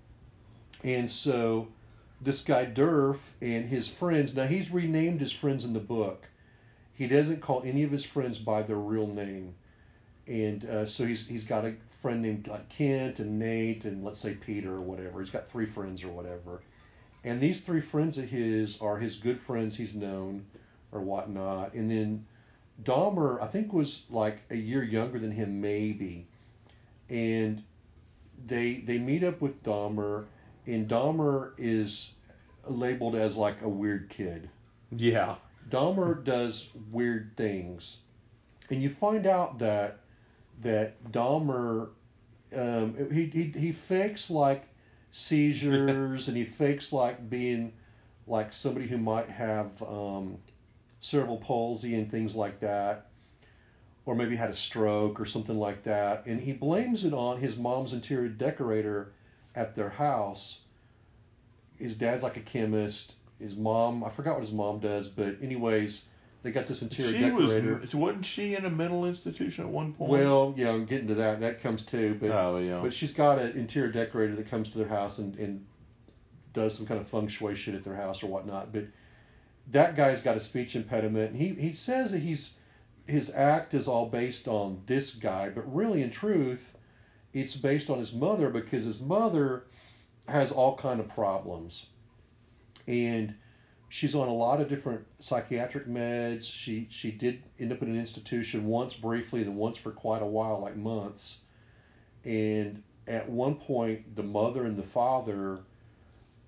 And so this guy Derf and his friends, now he's renamed his friends in the book. He doesn't call any of his friends by their real name. And uh, so he's he's got a friend named like Kent and Nate and let's say Peter or whatever. He's got three friends or whatever. And these three friends of his are his good friends he's known or whatnot. And then Dahmer, I think, was like a year younger than him maybe. And they they meet up with Dahmer, and Dahmer is labeled as like a weird kid. Yeah. Dahmer does weird things. And you find out that that Dahmer, um, he, he he fakes like seizures and he fakes like being like somebody who might have um, cerebral palsy and things like that, or maybe had a stroke or something like that. And he blames it on his mom's interior decorator at their house. His dad's like a chemist. His mom, I forgot what his mom does, but anyways, they got this interior she decorator. Was, wasn't she in a mental institution at one point? Well, yeah, I'm getting to that. That comes too. But, oh, yeah. But she's got an interior decorator that comes to their house and, and does some kind of feng shui shit at their house or whatnot. But that guy's got a speech impediment. And he, he says that he's his act is all based on this guy, but really, in truth, it's based on his mother because his mother has all kind of problems. And she's on a lot of different psychiatric meds. She she did end up in an institution once briefly, then once for quite a while, like months. And at one point, the mother and the father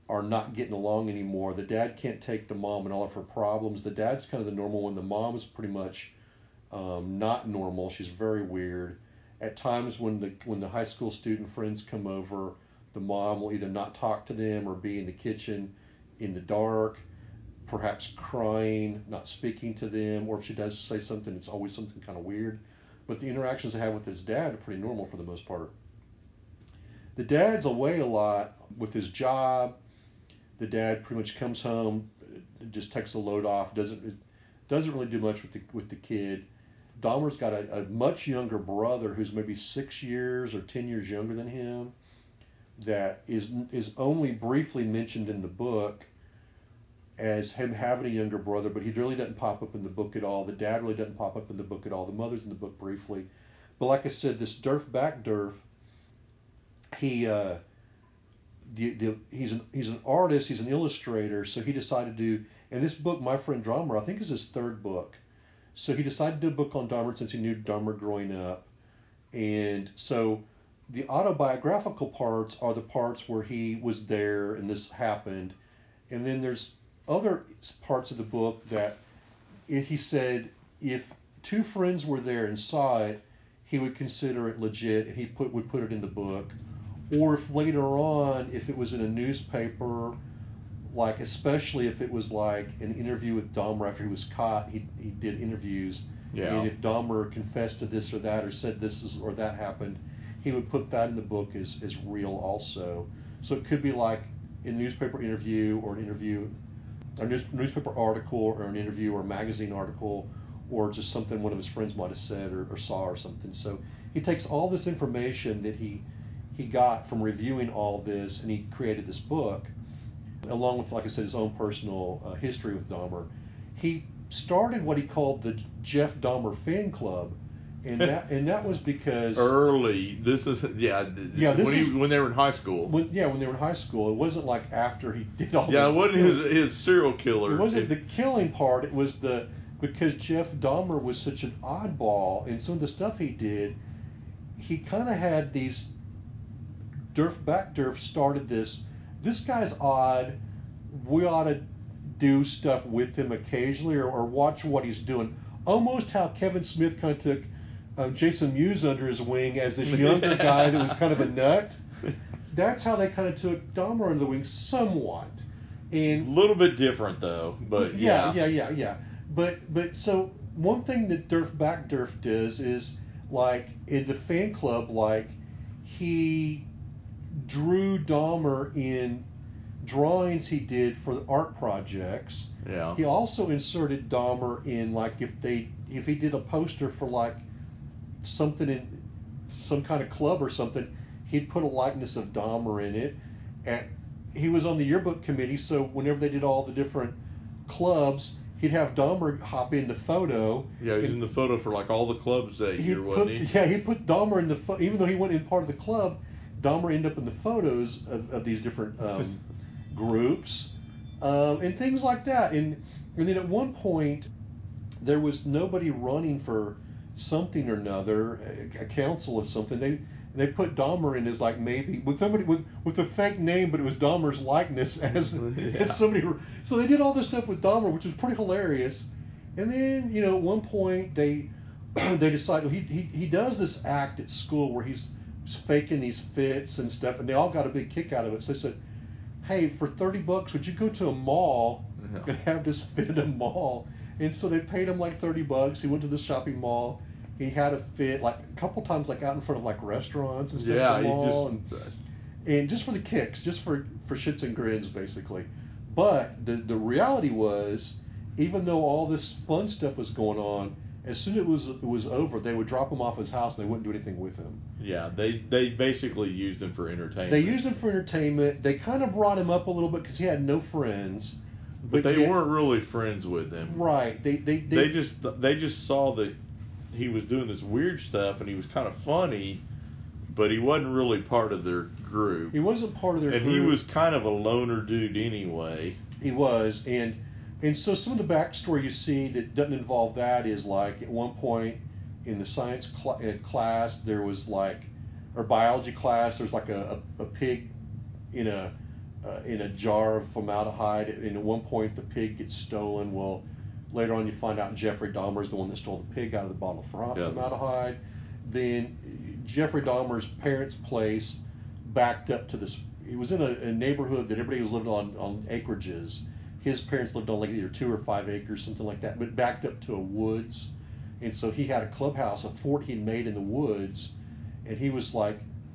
are not getting along anymore. The dad can't take the mom and all of her problems. The dad's kind of the normal one. The mom is pretty much um, not normal. She's very weird. At times when the when the high school student friends come over, the mom will either not talk to them or be in the kitchen in the dark, perhaps crying, not speaking to them, or if she does say something, it's always something kind of weird. But the interactions I have with his dad are pretty normal for the most part. The dad's away a lot with his job. The dad pretty much comes home, just takes the load off, doesn't doesn't really do much with the with the kid. Dahmer's got a, a much younger brother who's maybe six years or ten years younger than him, that is is only briefly mentioned in the book as him having a younger brother, but he really doesn't pop up in the book at all. The dad really doesn't pop up in the book at all. The mother's in the book briefly. But like I said, this Durf Backderf, he uh, the, the, he's an he's an artist, he's an illustrator, so he decided to do, and this book, My Friend Dahmer, I think is his third book. So he decided to do a book on Dahmer since he knew Dahmer growing up. And so the autobiographical parts are the parts where he was there and this happened. And then there's other parts of the book that if he said if two friends were there and saw it, he would consider it legit and he put would put it in the book. Or if later on, if it was in a newspaper, like especially if it was like an interview with Dahmer after he was caught, he he did interviews. Yeah. And if Dahmer confessed to this or that or said this is, or that happened, he would put that in the book as, as real also. So it could be like a newspaper interview or an interview, a news, newspaper article or an interview or a magazine article, or just something one of his friends might have said or, or saw or something. So he takes all this information that he he got from reviewing all this and he created this book, along with, like I said, his own personal uh, history with Dahmer. He started what he called the Jeff Dahmer Fan Club, and that and that was because early. This is yeah. Yeah, this when is, he when they were in high school. When, yeah, when they were in high school. It wasn't like after he did all. Yeah, the, it wasn't his his serial killer. It wasn't the killing part. It was the because Jeff Dahmer was such an oddball, and some of the stuff he did, he kind of had these. Durf Backderf started this. This guy's odd. We ought to do stuff with him occasionally, or, or watch what he's doing. Almost how Kevin Smith kind of took uh, Jason Mewes under his wing as this younger guy that was kind of a nut. That's how they kind of took Dahmer under the wing somewhat. And a little bit different though, but yeah, yeah, yeah, yeah, yeah. But but so one thing that Durf Backderf does is like in the fan club, like he drew Dahmer in drawings he did for the art projects. Yeah. He also inserted Dahmer in like if they if he did a poster for like something in some kind of club or something, he'd put a likeness of Dahmer in it. And he was on the yearbook committee, so whenever they did all the different clubs, he'd have Dahmer hop in the photo. Yeah, he was in the photo for like all the clubs that year, wasn't put, he? Yeah, he put Dahmer in the pho- even though he wasn't in part of the club, Dahmer ended up in the photos of, of these different um, groups um, and things like that. And and then at one point, there was nobody running for something or another, a, a council of something. They they put Dahmer in as like maybe with somebody with with a fake name, but it was Dahmer's likeness as, yeah. as somebody. So they did all this stuff with Dahmer, which was pretty hilarious. And then you know at one point they they decided he he he does this act at school where he's faking these fits and stuff, and they all got a big kick out of it. So they said, hey, for thirty bucks, would you go to a mall Yeah. and have this fit at a mall? And so they paid him like thirty bucks. He went to the shopping mall. He had a fit like a couple times, like out in front of like restaurants and stuff Yeah, at the he mall, just and, and just for the kicks, just for, for shits and grins, basically. But the the reality was, even though all this fun stuff was going on, as soon as it was it was over, they would drop him off his house and they wouldn't do anything with him. yeah, they they basically used him for entertainment. They used him for entertainment. They kind of brought him up a little bit because he had no friends. but, they yet- weren't really friends with him. Right. They they they, They just they just saw that he was doing this weird stuff and he was kind of funny, but he wasn't really part of their group. he wasn't part of their and group. he was kind of a loner dude anyway. He was, and and so some of the backstory you see that doesn't involve that is like at one point in the science cl- uh, class there was like, or biology class, there's like a, a, a pig in a uh, in a jar of formaldehyde, and at one point the pig gets stolen. Well, later on you find out Jeffrey Dahmer is the one that stole the pig out of the bottle of form- Yeah. formaldehyde. Then Jeffrey Dahmer's parents' place backed up to this. It was in a, a neighborhood that everybody was living on on acreages. His parents lived on like either two or five acres, something like that, but backed up to a woods. And so he had a clubhouse, a fort he'd made in the woods, and he was like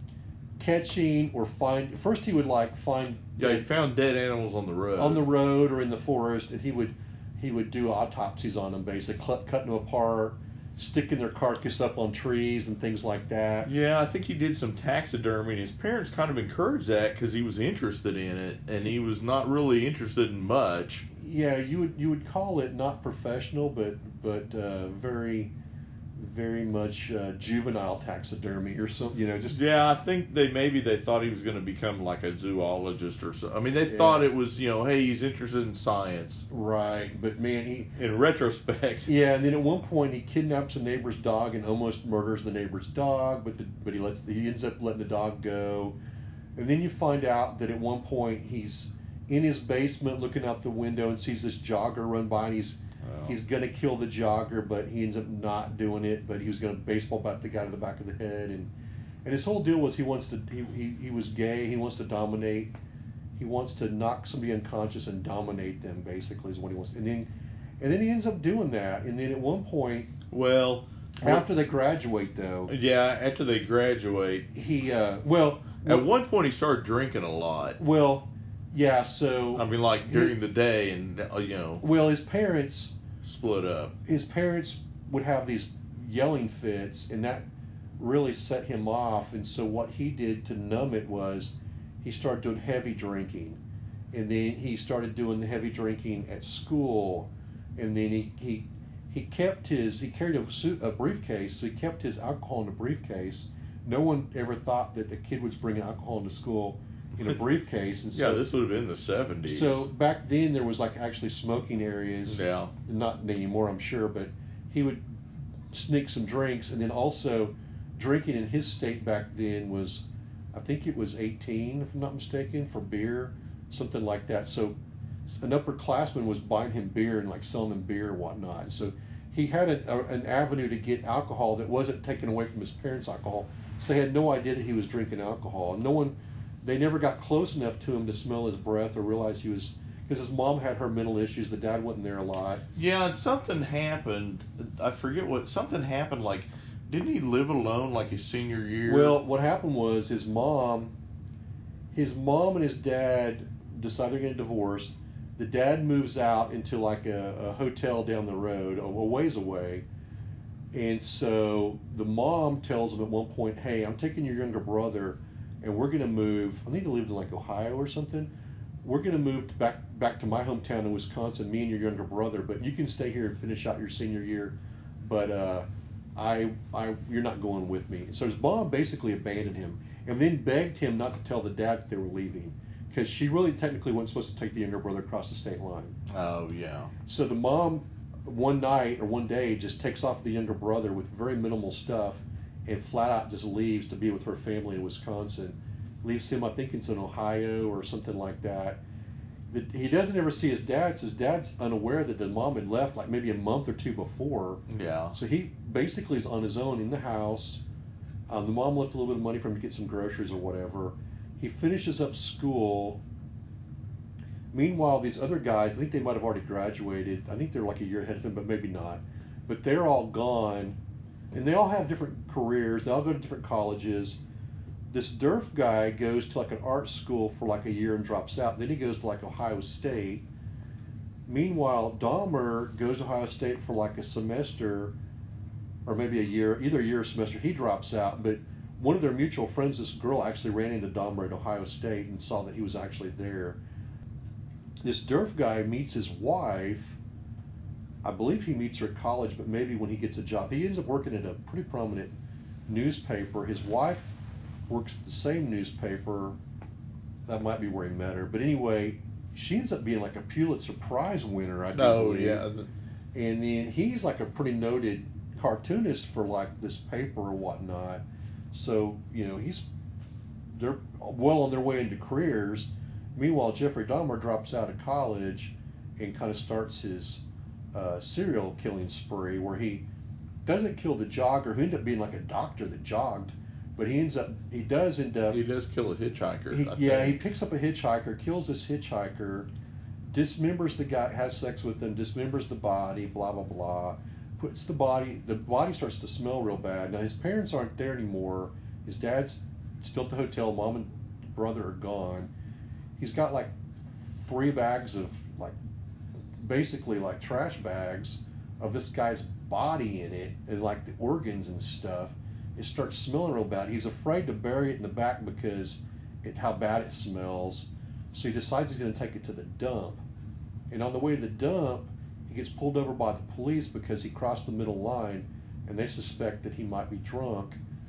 catching or find. First, he would like find. Yeah, he found dead animals on the road. On the road or in the forest, and he would he would do autopsies on them, basically cut, cutting them apart, sticking their carcass up on trees and things like that. Yeah, I think he did some taxidermy, and his parents kind of encouraged that because he was interested in it, and he was not really interested in much. Yeah, you would you would call it not professional, but but uh, very very much uh, juvenile taxidermy or something. You know, just Yeah, I think they maybe they thought he was going to become like a zoologist or so. I mean, they Yeah. thought it was, you know, hey, he's interested in science. right. But man, he In retrospect, yeah. And then at one point, he kidnaps a neighbor's dog and almost murders the neighbor's dog. But the, but he lets he ends up letting the dog go. And then you find out that at one point he's in his basement looking out the window and sees this jogger run by, and he's Well. he's gonna kill the jogger, but he ends up not doing it. But he was gonna baseball bat the guy to the back of the head, and and his whole deal was he wants to he, he, he was gay. He wants to dominate. He wants to knock somebody unconscious and dominate them. Basically, is what he wants. And then and then he ends up doing that. And then at one point, well, after they graduate, though, yeah, after they graduate, he uh, well at one point he started drinking a lot. well yeah. So I mean, like during the day, and uh, you know, well, his parents. split up. His parents would have these yelling fits, and that really set him off. And so what he did to numb it was he started doing heavy drinking, and then he started doing the heavy drinking at school, and then he he, he kept his he carried a, suit, a briefcase, so he kept his alcohol in a briefcase. No one ever thought that the kid was bringing alcohol into school in a briefcase. And so, Yeah, this would have been the seventies. so back then there was like actually smoking areas. Yeah. Not anymore, I'm sure, but he would sneak some drinks, and then also drinking in his state back then was, I think it was eighteen, if I'm not mistaken, for beer, something like that. So an upperclassman was buying him beer and like selling him beer and whatnot. So he had a, a, an avenue to get alcohol that wasn't taken away from his parents' alcohol. So they had no idea that he was drinking alcohol. No one, they never got close enough to him to smell his breath or realize he was. Because his mom had her mental issues, the dad wasn't there a lot. Yeah, and something happened. I forget what. Something happened. Like, didn't he live alone like his senior year? Well, what happened was his mom, his mom and his dad decided they're getting divorced. The dad moves out into like a, a hotel down the road, a, a ways away. And so the mom tells him at one point, "Hey, I'm taking your younger brother, and we're going to move. I think they lived in like Ohio or something. We're going to move to back back to my hometown in Wisconsin, me and your younger brother, but you can stay here and finish out your senior year, but uh, I, I, you're not going with me." So his mom basically abandoned him and then begged him not to tell the dad that they were leaving, because she really technically wasn't supposed to take the younger brother across the state line. Oh, yeah. So the mom, one night or one day, just takes off the younger brother with very minimal stuff and flat out just leaves to be with her family in Wisconsin. Leaves him, I think it's in Ohio or something like that. But he doesn't ever see his dad. So his dad's unaware that the mom had left like maybe a month or two before. Yeah. So he basically is on his own in the house. Um, the mom left a little bit of money for him to get some groceries or whatever. He finishes up school. Meanwhile, these other guys, I think they might have already graduated. I think they're like a year ahead of him, but maybe not. But they're all gone. And they all have different careers. They all go to different colleges. This Durf guy goes to like an art school for like a year and drops out. Then he goes to like Ohio State. Meanwhile, Dahmer goes to Ohio State for like a semester or maybe a year, either a year or a semester. He drops out. But one of their mutual friends, this girl, actually ran into Dahmer at Ohio State and saw that he was actually there. This Durf guy meets his wife. I believe he meets her at college, but maybe when he gets a job. He ends up working at a pretty prominent newspaper. His wife works at the same newspaper. That might be where he met her. But anyway, she ends up being like a Pulitzer Prize winner, I do Oh, believe. yeah. And then he's like a pretty noted cartoonist for like this paper or whatnot. So, you know, he's they're well on their way into careers. Meanwhile, Jeffrey Dahmer drops out of college and kind of starts his uh, serial killing spree, where he doesn't kill the jogger, who ended up being like a doctor that jogged, but he ends up, he does end up... He does kill a hitchhiker. He, I yeah, think. he picks up a hitchhiker, kills this hitchhiker, dismembers the guy, has sex with him, dismembers the body, blah, blah, blah, puts the body, the body starts to smell real bad. Now, his parents aren't there anymore. His dad's still at the hotel. Mom and brother are gone. He's got like three bags of like, basically like trash bags of this guy's body in it, and like the organs and stuff. It starts smelling real bad. He's afraid to bury it in the back because it how bad it smells. So he decides he's going to take it to the dump. And on the way to the dump, he gets pulled over by the police because he crossed the middle line, and they suspect that he might be drunk,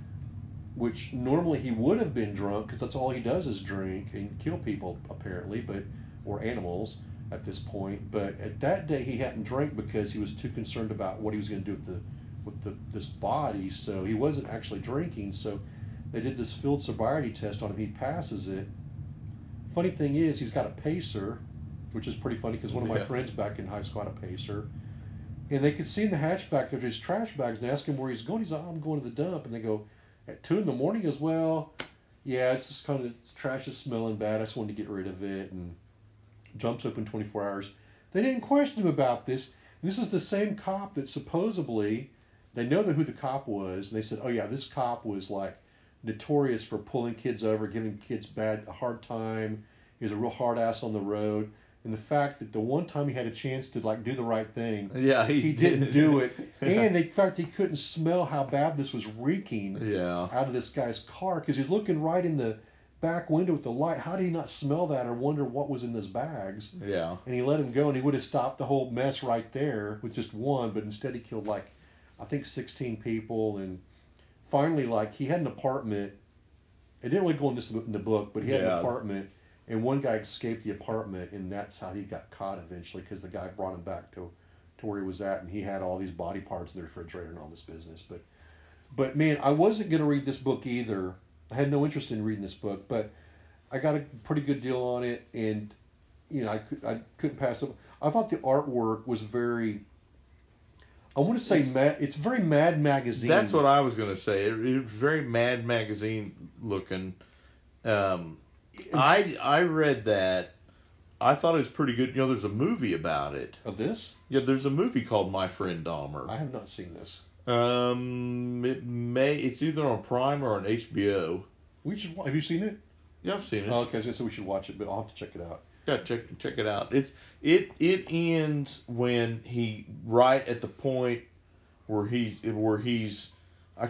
which normally he would have been drunk because that's all he does is drink and kill people apparently, but or animals at this point. But at that day he hadn't drank because he was too concerned about what he was going to do with the with the, this body, so he wasn't actually drinking. So they did this field sobriety test on him. He passes it. Funny thing is, he's got a pacer, which is pretty funny because one of my Yeah. friends back in high school had a pacer. And they could see in the hatchback of his trash bags, and they ask him where he's going. He's like, oh, I'm going to the dump. And they go, at two in the morning as well? Yeah, it's just kind of, trash is smelling bad. I just wanted to get rid of it. And jumps open twenty-four hours. They didn't question him about this. And this is the same cop that supposedly, they know who the cop was. And they said, oh yeah, this cop was like notorious for pulling kids over, giving kids bad, a hard time. He was a real hard ass on the road. And the fact that the one time he had a chance to like do the right thing, Yeah, he, he didn't do it. And the fact he couldn't smell how bad this was reeking Yeah. out of this guy's car because he's looking right in the back window with the light. How did he not smell that or wonder what was in those bags? Yeah. And he let him go, and he would have stopped the whole mess right there with just one, but instead he killed like, I think sixteen people. And finally, like, he had an apartment. It didn't really go in this in the book, but he had Yeah. an apartment, and one guy escaped the apartment, and that's how he got caught eventually because the guy brought him back to to where he was at, and he had all these body parts in the refrigerator and all this business. But, but man, I wasn't going to read this book either. I had no interest in reading this book, but I got a pretty good deal on it, and you know, I, could, I couldn't pass it. I thought the artwork was very, I want to say, it's, mad, it's very Mad Magazine. That's what I was going to say. It, it was very Mad Magazine looking. Um, I I read that. I thought it was pretty good. You know, there's a movie about it. Of this? Yeah, there's a movie called My Friend Dahmer. I have not seen this. Um, it may it's either on Prime or on H B O. We should. Have you seen it? Yeah, I've seen it. Oh, okay, I was gonna say we should watch it, but I'll have to check it out. Yeah, check check it out. It's it it ends when he right at the point where he where he's I, I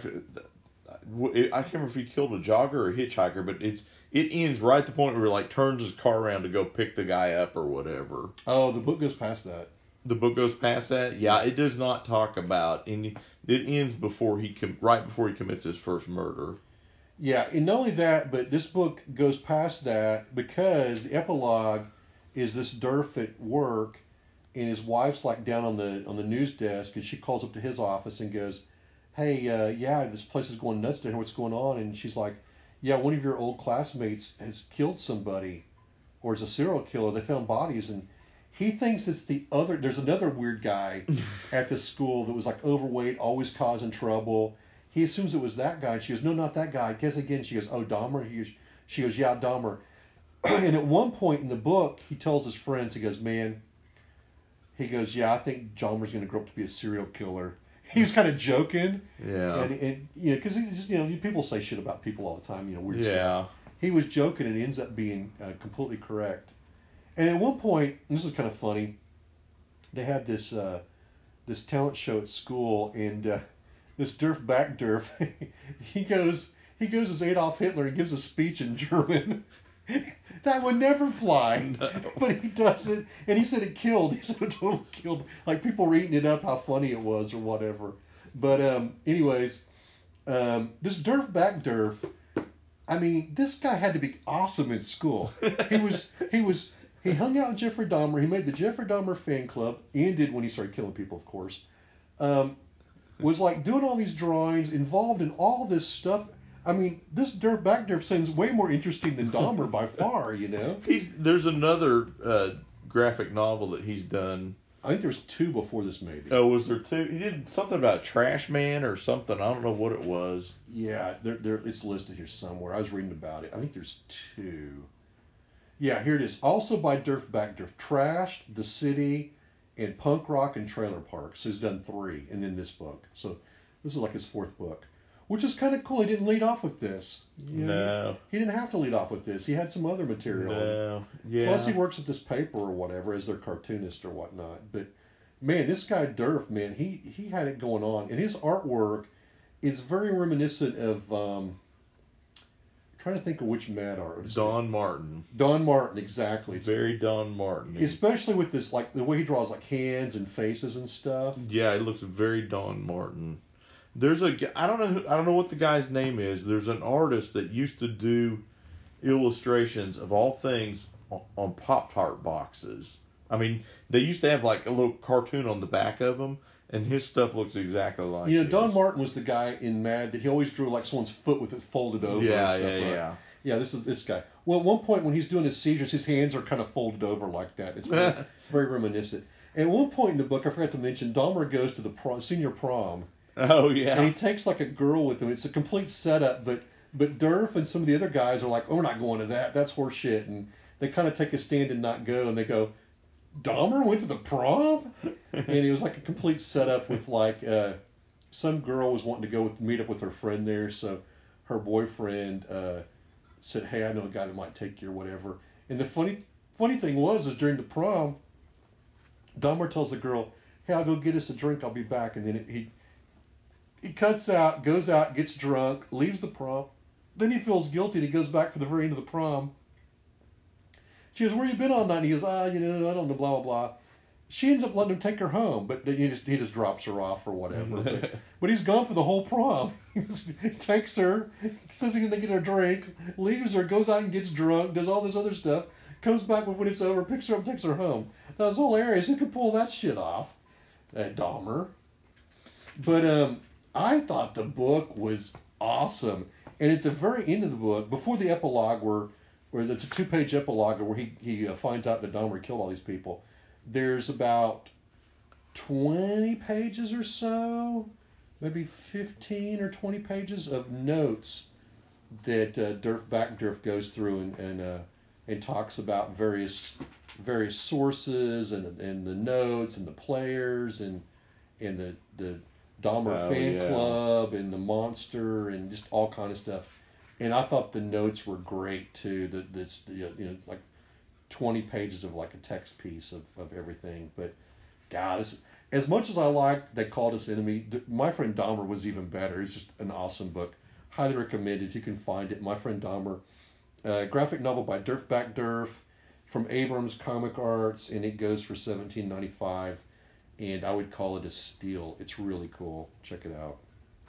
can't remember if he killed a jogger or a hitchhiker, but it's it ends right at the point where he like turns his car around to go pick the guy up or whatever. Oh, the book goes past that. The book goes past that. Yeah, it does not talk about any. It ends before he com- right before he commits his first murder. Yeah, and not only that, but this book goes past that because the epilogue is this Durf at work, and his wife's like down on the on the news desk, and she calls up to his office and goes, "Hey, uh, yeah, this place is going nuts down here. What's going on?" And she's like, "Yeah, one of your old classmates has killed somebody, or is a serial killer. They found bodies." And he thinks it's the other. There's another weird guy at the school that was like overweight, always causing trouble. He assumes it was that guy. And she goes, "No, not that guy." Guess again. She goes, "Oh, Dahmer." He goes, she goes, "Yeah, Dahmer." And at one point in the book, he tells his friends, he goes, "Man," he goes, "Yeah, I think Dahmer's going to grow up to be a serial killer." He was kind of joking. Yeah. And, and you know, because just you know, people say shit about people all the time. You know, weird yeah. stuff. He was joking, and it ends up being uh, completely correct. And at one point, this is kind of funny. They had this uh, this talent show at school, and uh, this Durf back Durf, he goes he goes as Adolf Hitler and gives a speech in German. That would never fly, No. But he does it, and he said it killed. He said it totally killed. Like people were eating it up, how funny it was, or whatever. But um, anyways, um, this Durf back Durf. I mean, this guy had to be awesome in school. He was he was. He hung out with Jeffrey Dahmer. He made the Jeffrey Dahmer fan club. Ended when he started killing people, of course. Um, was like doing all these drawings, involved in all this stuff. I mean, this Durf Backdurf sounds way more interesting than Dahmer by far, you know? He's There's another uh, graphic novel that he's done. I think there's two before this, maybe. Oh, was there two? He did something about Trash Man or something. I don't know what it was. Yeah, there, there, it's listed here somewhere. I was reading about it. I think there's two. Yeah, here it is. Also by Durf Backdurf. Trashed, The City, and Punk Rock and Trailer Parks. He's done three, and then this book. So this is like his fourth book. Which is kind of cool. He didn't lead off with this. You know, No. He, he didn't have to lead off with this. He had some other material. No. Yeah. Plus, he works at this paper or whatever as their cartoonist or whatnot. But, man, this guy Durf, man, he, he had it going on. And his artwork is very reminiscent of, um, I'm trying to think of which Mad artist. Don Martin. Don Martin, exactly. It's Very Don Martin. especially with this, like, the way he draws, like, hands and faces and stuff. Yeah, it looks very Don Martin. There's a g- I don't know who, I don't know what the guy's name is. There's an artist that used to do illustrations of all things on, on Pop-Tart boxes. I mean, they used to have like a little cartoon on the back of them, and his stuff looks exactly like. You know, this. Don Martin was the guy in Mad that he always drew like someone's foot with it folded over. Yeah, and stuff, yeah, right? yeah. Yeah, this is this guy. Well, at one point when he's doing his seizures, his hands are kind of folded over like that. It's very, very reminiscent. And at one point in the book, I forgot to mention, Dahmer goes to the prom, senior prom. Oh yeah. And he takes like a girl with him. It's a complete setup, but but Durf and some of the other guys are like, oh, we're not going to that. That's horse shit. And they kind of take a stand and not go. And they go, Dahmer went to the prom? And it was like a complete setup with like uh, some girl was wanting to go with meet up with her friend there. So her boyfriend uh, said, hey, I know a guy that might take you or whatever. And the funny funny thing was is during the prom, Dahmer tells the girl, hey, I'll go get us a drink. I'll be back. And then it, he... He cuts out, goes out, gets drunk, leaves the prom. Then he feels guilty and he goes back for the very end of the prom. She goes, where you been all night? And he goes, ah, you know, I don't know, blah, blah, blah. She ends up letting him take her home, but then he just, he just drops her off or whatever. but, but he's gone for the whole prom. He takes her, says he's going to get her a drink, leaves her, goes out and gets drunk, does all this other stuff, comes back when it's over, picks her up, takes her home. That was hilarious. Who could pull that shit off? Uh, Dahmer. But, um... I thought the book was awesome. And at the very end of the book, before the epilogue, where, where it's a two-page epilogue where he, he uh, finds out that Dahmer killed all these people, there's about twenty pages or so, maybe fifteen or twenty pages of notes that uh, Durf Backdurf goes through and and, uh, and talks about various various sources and and the notes and the players and and the the Dahmer Oh, fan yeah. club and the monster and just all kind of stuff. And I thought the notes were great too. That that's you know like twenty pages of like a text piece of, of everything. But God, this, as much as I liked They Called Us Enemy, My Friend Dahmer was even better. It's just an awesome book. Highly recommended. You can find it. My Friend Dahmer, uh, graphic novel by Durf Backdurf from Abrams Comic Arts, and it goes for seventeen ninety-five. And I would call it a steal. It's really cool. Check it out.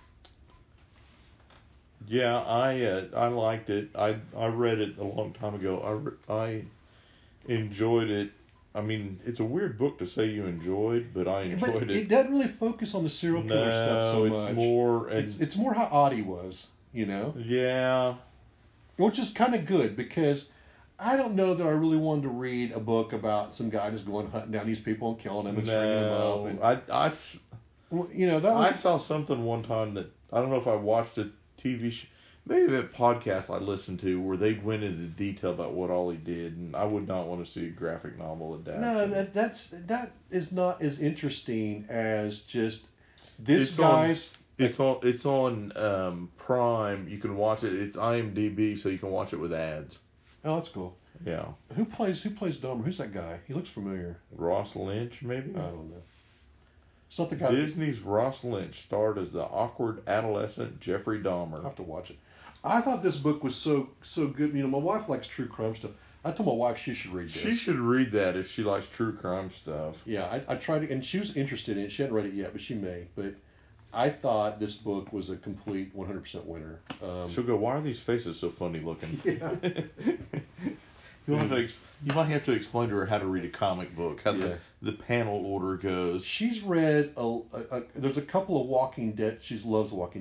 Yeah, I uh, I liked it. I I read it a long time ago. I, re- I enjoyed it. I mean, it's a weird book to say you enjoyed, but I enjoyed but it. It doesn't really focus on the serial killer no, stuff so it's much. more. And, It's, it's more how Audie was, you know? yeah. Which is kind of good because I don't know that I really wanted to read a book about some guy just going hunting down these people and killing them and stringing them up. No, And, I I well, you know, that I was, saw something one time that I don't know if I watched a T V show, maybe a podcast I listened to where they went into detail about what all he did, and I would not want to see a graphic novel adapted. no, that, that's, that is not as interesting as just this It's on- guy's... It's on it's on um, Prime. You can watch it. It's I M D B, so you can watch it with ads. Oh, that's cool. Yeah, Who plays Who plays Dahmer? Who's that guy? He looks familiar. Ross Lynch maybe. I don't know. It's not the guy. Disney's Ross Lynch starred as the awkward adolescent Jeffrey I'll Dahmer. have to watch it. I thought this book was so so good. You know, my wife likes true crime stuff. I told my wife she should read this. She should read that if she likes true crime stuff. Yeah, I, I tried to, and she was interested in it. She hadn't read it yet, but she may. But I thought this book was a complete one hundred percent winner. Um, She'll go, why are these faces so funny looking? Yeah. You might, have to ex- you might have to explain to her how to read a comic book, how Yeah. the, the panel order goes. She's read a, a, a. There's a couple of Walking Dead. She loves Walking Dead.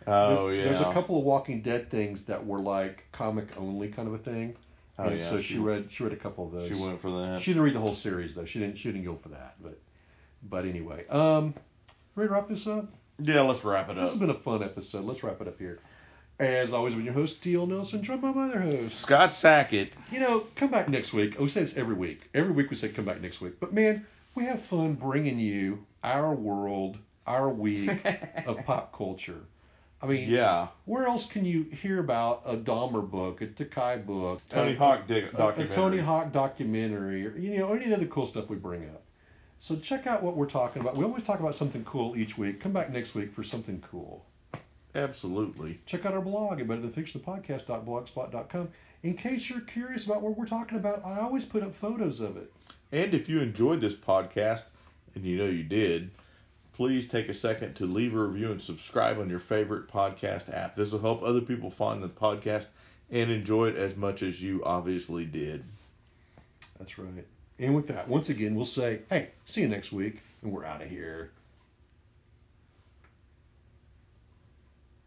Oh, There- yeah. There's a couple of Walking Dead things that were like comic only kind of a thing. Oh, and yeah, so she- she read she read a couple of those. She went for that. She didn't read the whole series though. She didn't she didn't go for that. But but anyway, um, ready to wrap this up? Yeah, let's wrap it This up. has been a fun episode. Let's wrap it up here. As always, with your host, D L Nelson, joined by my other host. Scott Sackett. You know, come back next week. We say this every week. Every week we say come back next week. But man, we have fun bringing you our world, our week of pop culture. I mean, Yeah. where else can you hear about a Dahmer book, a Takai book, Tony a, Hawk a, dig- a, a documentary. Tony Hawk documentary, or you know, any of the other cool stuff we bring up. So check out what we're talking about. We always talk about something cool each week. Come back next week for something cool. Absolutely. Check out our blog at better than fiction the podcast dot blogspot dot com. In case you're curious about what we're talking about, I always put up photos of it. And if you enjoyed this podcast, and you know you did, please take a second to leave a review and subscribe on your favorite podcast app. This will help other people find the podcast and enjoy it as much as you obviously did. That's right. And with that, once again, we'll say, hey, see you next week, and we're out of here.